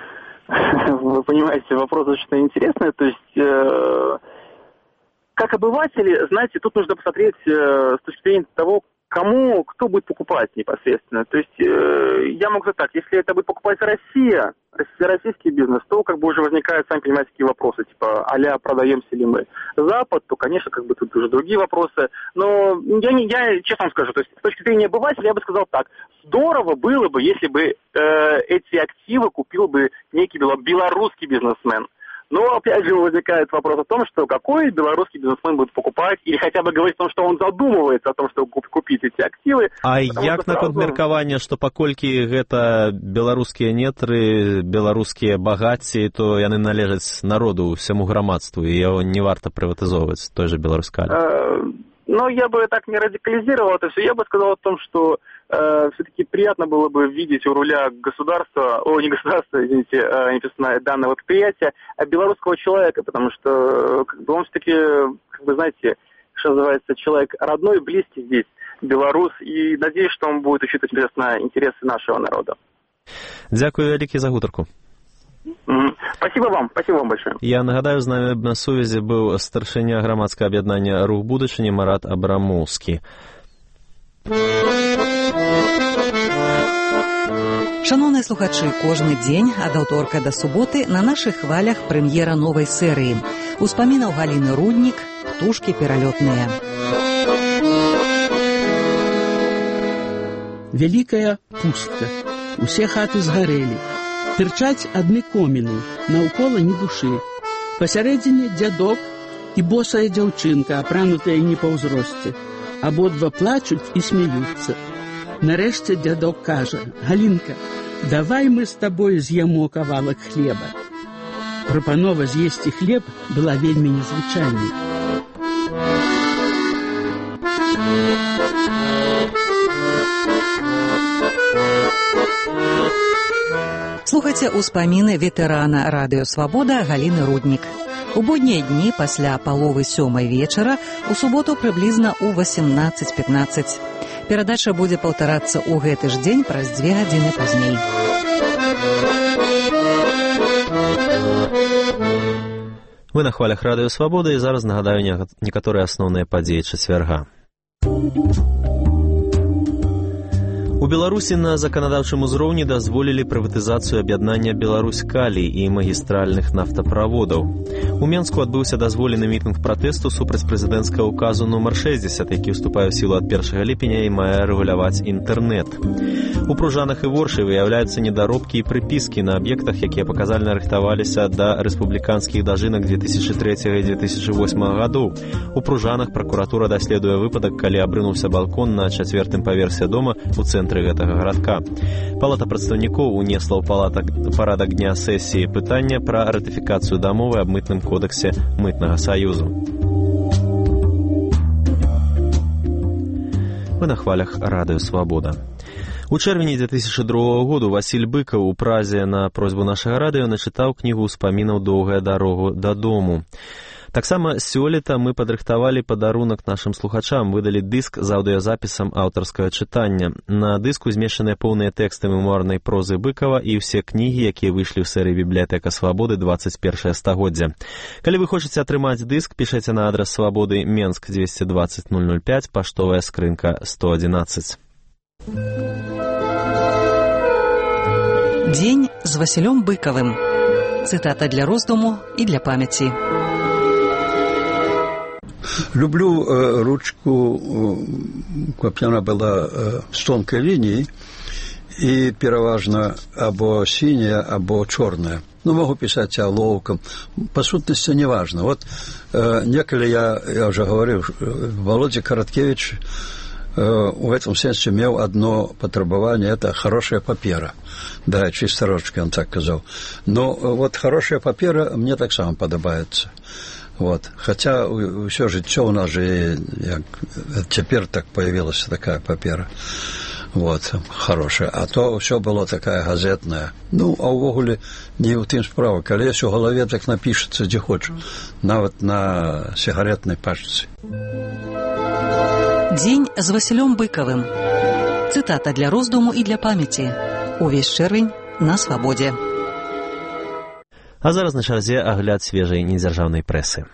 Вы понимаете, вопрос очень интересный. То есть... Э... Как обыватели, знаете, тут нужно посмотреть э, с точки зрения того, кому, кто будет покупать непосредственно. То есть э, я могу сказать так, если это будет покупать Россия, российский бизнес, то как бы уже возникают, сами понимаете, такие вопросы, типа а-ля продаемся ли мы. Запад, то, конечно, как бы тут уже другие вопросы. Но я, не, я честно вам скажу, то есть с точки зрения обывателя я бы сказал так, здорово было бы, если бы э, эти активы купил бы некий белорусский бизнесмен. Но, опять же, возникает вопрос о том, что какой белорусский бизнесмен будет покупать, или хотя бы говорить о том, что он задумывается о том, чтобы купить эти активы. А як наконт сразу... меркавання, што паколькі гэта беларускія нетры, беларускія багацці, то яны належаць народу, всяму грамадству, і яго не варта прыватызоўваць, той же Беларускалі? Но я бы так не радикализировал это все. Я бы сказал о том, что э, все-таки приятно было бы видеть у руля государства, о, не государства, извините, э, непосредственно данного предприятия, а белорусского человека, потому что как бы, он все-таки, как бы, знаете, что называется, человек родной, близкий здесь, белорус, и надеюсь, что он будет учитывать, интересно, интересы нашего народа. Дякую вялікі за гутарку. Спасибо вам, спасибо вам большое. Я нагадаю, з нами на сувязі був старшыня грамадскага аб'яднання «Рух будучыні» Марат Абрамоўскі. Шановні слухачі, кожны дзень ад аўторка да суботы на нашых хвалях прэм'ера новай серыі. Успамінаў Галіны Руднік, «Птушкі пералётныя». Вялікая пустка. Усе хаты згарэлі. Тырчаць адны коміны, наўкола ні душы. Пасярэдзіне дзядок і босая дзяўчынка, апранутая не па ўзросце. Абодва плачуць і смяюцца. Нарэшце дзядок кажа: «Галінка, давай мы з табой з'ямо кавалак хлеба». Прапанова з'есці хлеб была вельмі незвычайнай. Слухайце ўспаміны ветэрана радыё «Свабода» Галіны Руднік. У буднія дні пасля паловы сёмай вечара, у суботу прыблізна ў васемнаццаць пятнаццаць. Перадача будзе паўтарацца ў гэты ж дзень праз дзве гадзіны пазней. Вы на хвалях радыё «Свабода», і зараз нагадаю некаторыя асноўныя падзеі чацвярга. У Беларусі на заканадаўчым узроўні дазволілі прыватызацыю аб'яднання «Беларусь-Калій» і магістральных нафтаправодаў. У Менску адбыўся дазволены мітынг пратэсту супраць прэзідэнцкага ўказу нумар шэсцьдзесят, які ўступае ў сілу ад першага ліпеня і мае рэгуляваць інтэрнэт. У Пружанах і Воршы выяўляюцца недаробкі і прыпіскі на аб'ектах, якія паказальна рыхтаваліся да рэспубліканскіх дажынак две тысячи трэцяга і две тысячи восьмага гадоў. У Пружанах пракуратура даследуе выпадак, калі абрынуўся балкон на чацвёртым паверсе дома у цэнтры гэтага гарадка. Палата прадстаўнікоў унесла ў палатак парадак дня сесіі пытання пра ратыфікацыю дамовы аб мытным кодексе мытнага саюзу. Вы на хвалях радыё «Свабода». У чэрвені две тысячи другога году Васіль Быкаў у Празе на просьбу нашага радыё начытаў кнігу ўспамінаў «Доўгая дарога дадому». Таксама сёлета мы падрыхтавалі падарунак нашым слухачам, выдалі дыск з аўдыёзапісам аўтарскага чытання. На дыску змешчаныя поўныя тэксты мемуарнай прозы Быкава і ўсе кнігі, якія выйшлі ў серыі «Бібліятэка Свабоды двадцать першае стагоддзя». Калі вы хочаце атрымаць дыск, пішайце на адрас Свабоды, Менск двести двадцать ноль ноль пять, паштовая скрынка сто одиннадцать. Дзень з Васілём Быкавым. Цытата для роздуму і для памяці. Люблю э, ручку, э, каб яна была э, з тонкай лініяй і пераважна або сіняя, або чорная. Ну, могу писать оловком. По сутности не важно. Вот э, некогда я, я уже говорил, Володя Короткевич э, в этом сенсе имел одно потребование, это хорошая папера. Да, чисто ручкой, он так сказал. Но вот хорошая папера мне так само подобается. Вот. Хотя ўсё жыццё у нас же як, цяпер так появілася такая папера. Вот, хорошая. А то ўсё было такая газетная. Ну, а ўвогуле не ў тым справа. Калі ёсць у галаве, так напішацца дзе хоча. Нават на сигаретнай пачцы. Дзень з Васілём Быкавым. Цытата для роздуму і для памяці. Увесь чэрвень на Свабодзе. А зараз на чарзе агляд свежай недзяржаўнай прэсы.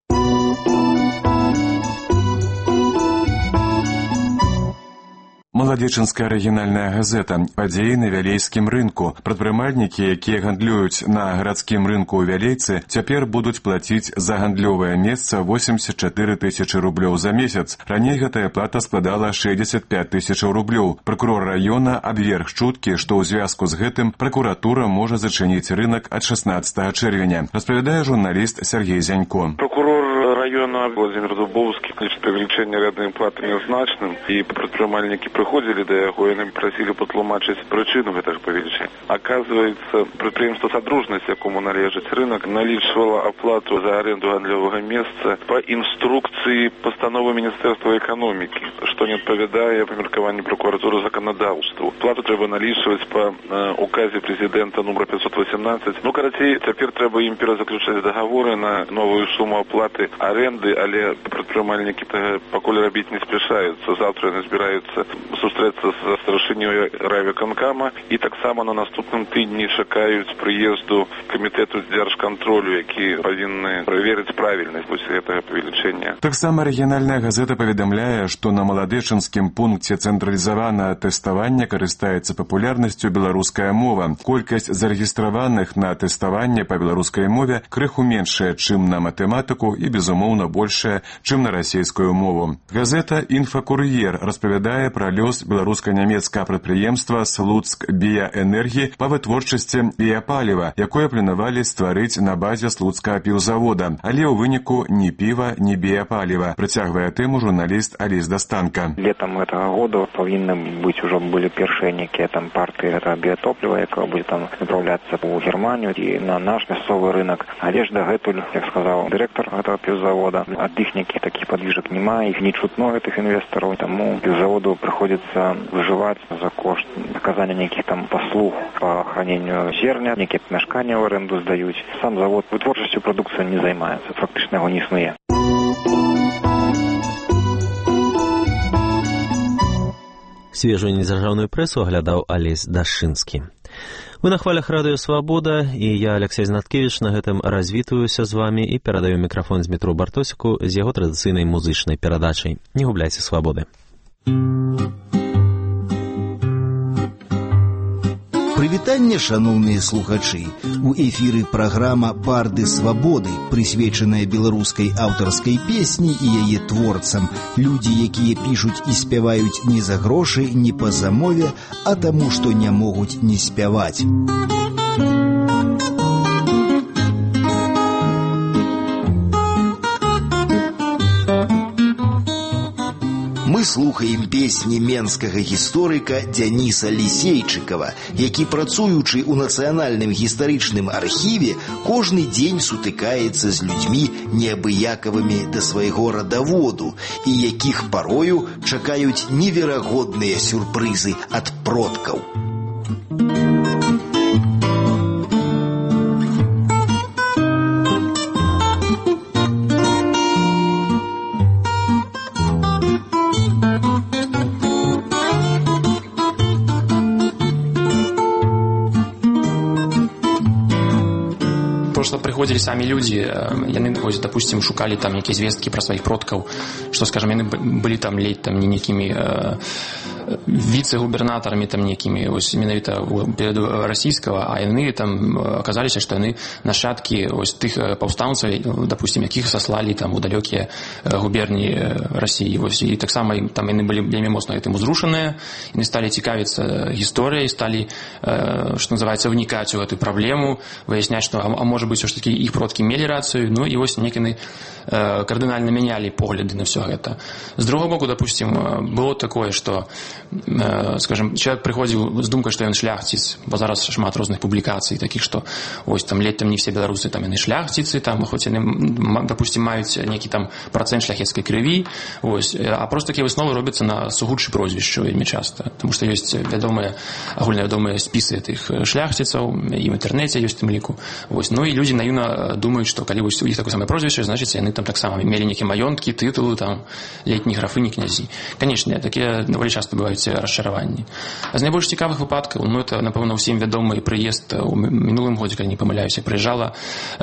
Маладзечынская арыгінальная газета. Падзеі на вялейскім рынку. Прадпрымальнікі, якія гандлююць на гарадскім рынку ў Вялейцы, цяпер будуць плаціць за гандлёвае месца восемьдесят четыре тысячы рублёў за месяц. Раней гэтая плата складала шестьдесят пять тысяч рублёў. Пракурор раёна абверг чуткі, што ў звязку з гэтым пракуратура можа зачыніць рынак ад шестнадцатага чэрвеня. Распавядае журналіст Сергей Зянько. Прокурор района Владимир Дубовский лишь увеличение арендной платы незначным, и предпринимальники приходили до яго, и просили потлумачить причину этого повеличения. Оказывается, предприемство «Содружность», якому належит рынок, наличивало оплату за аренду гандлевого места по инструкции постановы Министерства экономики, что не отповедает померкованию прокуратуры законодавству. Плату треба наличивать по э, указе президента номер пятьсот восемнадцать. Ну, короче, теперь треба им перезаключать договоры на новую сумму оплаты аренды, але предпринимальники поколь робить не спешаются. Завтра они збираються зустріться з старшиною райвиконкама і так само на наступному тижні чекають приїзду комітету з держконтролю, які повинні перевірити правильність цього повеличення. Так само регіональная газета повідомляє, що на Маладечынскім пункте цэнтралізаванага тэставання карыстаецца папулярнасцю беларуская мова. Колькасць зарэгістраваных на тэставанне па беларускай мове крыху меншая, чым на матэматыку і, безумоўна, большая, чым на расійскую мову. Газета «Інфакур'ер» распавядае пра лёс беларуска-нямецкага прадпрыемства «Слуцк Біяэнергі» па вытворчасці біяпаліва, якое планавалі стварыць на базе слуцкага піўзавода, але ў выніку ні піва, ні біяпаліва, працягвае тэму журналіст Алесь Дастанка. Летом этого года павінны быць ужо былі першыя некія там партыі гэтага біятопліва, якое будзе там направляцца ў Германію і на наш мясцовы рынок. Але ж дагэтуль, як сказаў дырэктар гэтага піўзавода, ад іх нейкіх такіх падвижак няма, іх не чутно, гэтых інвестараў, таму піўзаводу приходится выживать за кошт оказания неких там послуг по хранению зерня, некие помешкания в аренду сдают. Сам завод вытворчестью продукции не занимается, фактично его не існує. Свежую недзяржаўную прэсу аглядаў Алесь Дашынскі. Вы на хвалях радыё «Свабода», і я, Алексей Знаткевич, на гэтым развітваюся з вамі і перадаю мікрафон Змітру Бартосіку з яго традыцыйнай музычнай перадачай. Не губляйце свабоды. вітанне, шаноўныя слухачы. У эфіры праграма «Барды свабоды», прысвечаная беларускай аўтарскай песні і яе творцам. Людзі, якія пішуць і спяваюць не за грошы, не па замове, а таму, што не могуць не спяваць. Мы слухаем песні менскага гісторыка Дзяніса Лісейчыкава, які, працуючы ў нацыянальным гістарычным архіве, кожны дзень сутыкаецца з людзьмі неабыякавымі да свайго радаводу і якіх парою чакаюць неверагодныя сюрпрызы ад продкаў. Приходили сами люди, яны, допустим, шукали там некие звестки про своих продков, что, скажем, яны были там ледь там не некими э, віце-губернаторами там некими, ось менавіта перед российского, а яны там оказались, что яны нашатки ось тых паўстанцаў, допустим, якіх сослали там у далекие губернии России. Ось, и так само там яны были вельмі моцна гэтым узрушаныя, яны стали цікавіцца гісторыяй, стали, э, что называется, вникать в эту проблему, выяснять, что, а, а может быть, все-таки их продки мели рацию, ну и вось некіны э, кардинально меняли погляды на все это. С другого боку, допустим, было такое, что, э, скажем, человек приходил с думкой, что он шляхціц, бо зараз шмат розных публикаций таких, что ось там ледь там не все белорусы там яны шляхціцы, там хоть яны, допустим, маюць некі там процент шляхецкай крыві, ось, а просто такие высновы робятся на сугучы прозвішча вельмі часто, потому что есть вядомыя, агульнавядомыя спісы этих шляхціцаў, і в интернете есть тым ліку, ось, ну и люди наивно думают, что калі у іх такое самое прозвище, значит, яны там таксама мелі некие маёнткі, тытулы, там, летні графы, не князі. Конечно, такие довольно часто бывают расчараванні. А з найбольш цікавых выпадкаў, ну, это, напэўна, усім вядомы прыезд у мінулым годзе, калі не памыляюся, прыязджала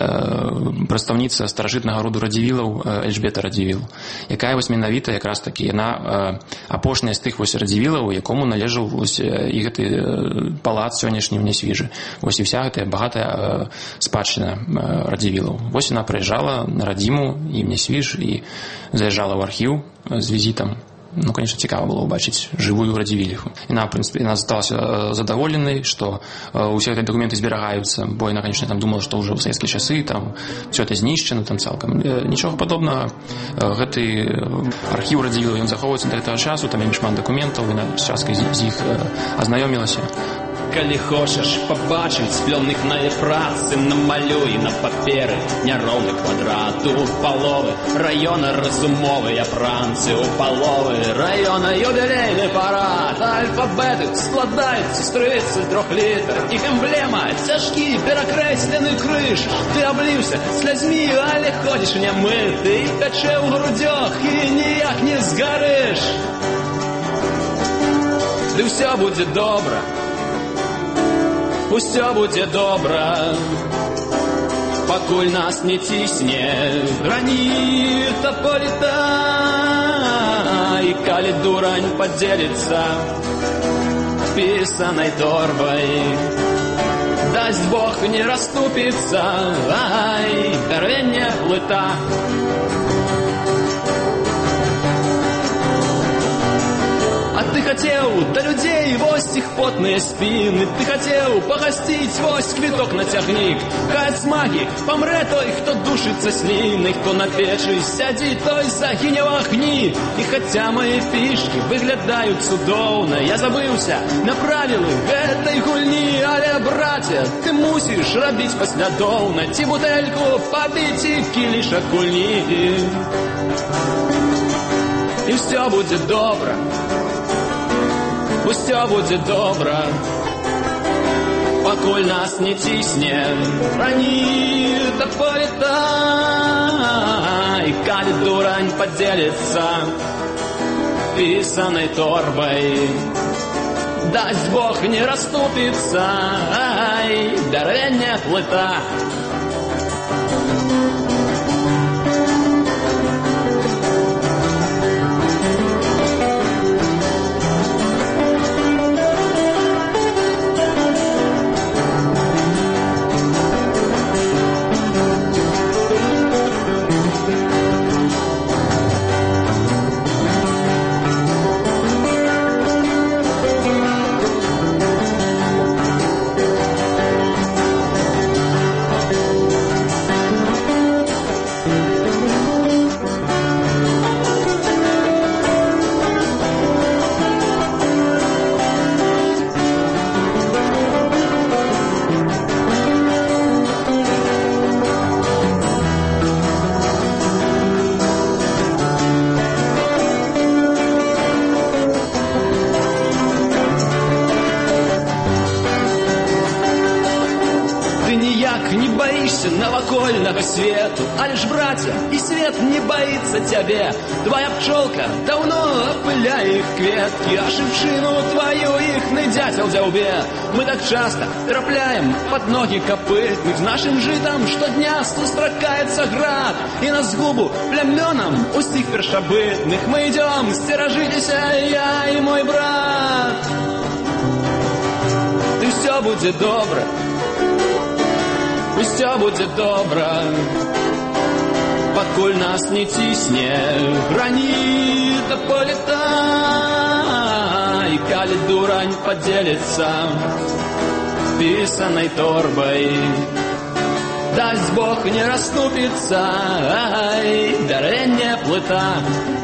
э, прадстаўніца старажытнага роду Радзівілаў Эльжбета Радзівіл, якая вось менавіта якраз такі, яна э, апошняя з тых вось Радзівілаў, якому належаў вось і гэты э, палац сённяшні ў Нясвіжы. Вось і вся гэтая багатая э, спадчына э, Радзівілаў. Вось яна прыязджала на радзіму і в Нясвіж і заязджала ў архіў з візітам. Ну, конечно, цікаво было убачить живую Радзівіліху. Яна, в принципе, яна засталася задоволенной, что э, все эти документы зберагаюцца, бо яна, конечно, там думала, что уже в советские часы там все это знішчено там цалкам. Э, ничего подобного. Э, гэты архіў Радзівілаў, ён захоўваецца до этого часу, там вельмі шмат документов, яна з часткай з іх э, азнаёмілася. Калі хочаш пабачыць плённых працы, намалюй на паперы няроўны квадрат у паловы раёна разумовыя пранцы у паловы раёна юбілейны парад альфабеты складаюцца з тридцать трёх літар іх эмблема цяжкі перакрэслены крыж ты абліўся слязьмі, але ходзіш нямыты і пячэ ў грудзях і ніяк не згарыш. Ды ўсё будзе добра, усё будзе добра, пакуль нас не цісне граніт аполіта. І калі дурань падзеліцца пісанай торбай, дасць Бог не расступіцца, ай, дарвенне плыта. А ты хотел до людей вось их потные спины, ты хотел погостить вось квиток на цягнік. Хай смаги помре той, кто душится слиной, кто на печи сядет, той загине в огни. И хотя мои фишки выглядают цудоўно, я забыўся на правилы этой гульни. Але, братья, ты мусишь рабіць паслядоўна, ці бутэльку побить и кілішак гульни. И все будет добро, усё будзе добра, пакуль нас не цісне граніт аполіта. І калі дурань падзеліцца пісанай торбай, дасць Бог не расступіцца, ай, дарвенне плыта. навакольнага свету. Але ж, братья, и свет не боится тебе. Твоя пчелка давно опыляет их кветки, а шипшину твою ихный дятел дзяўбе. Мы так часто трапляем под ноги копытных. С нашим житом штодня сустракается град, и на згубу плямёнам усіх першабытных мы идем стерожитеся, я и мой брат. Ты все будет добро, пусть все будет добро, покуль нас не цісне граніта полета. И калі дурань поделится писаной торбой, дасть Бог не расступится, ай, дарэнне плыта.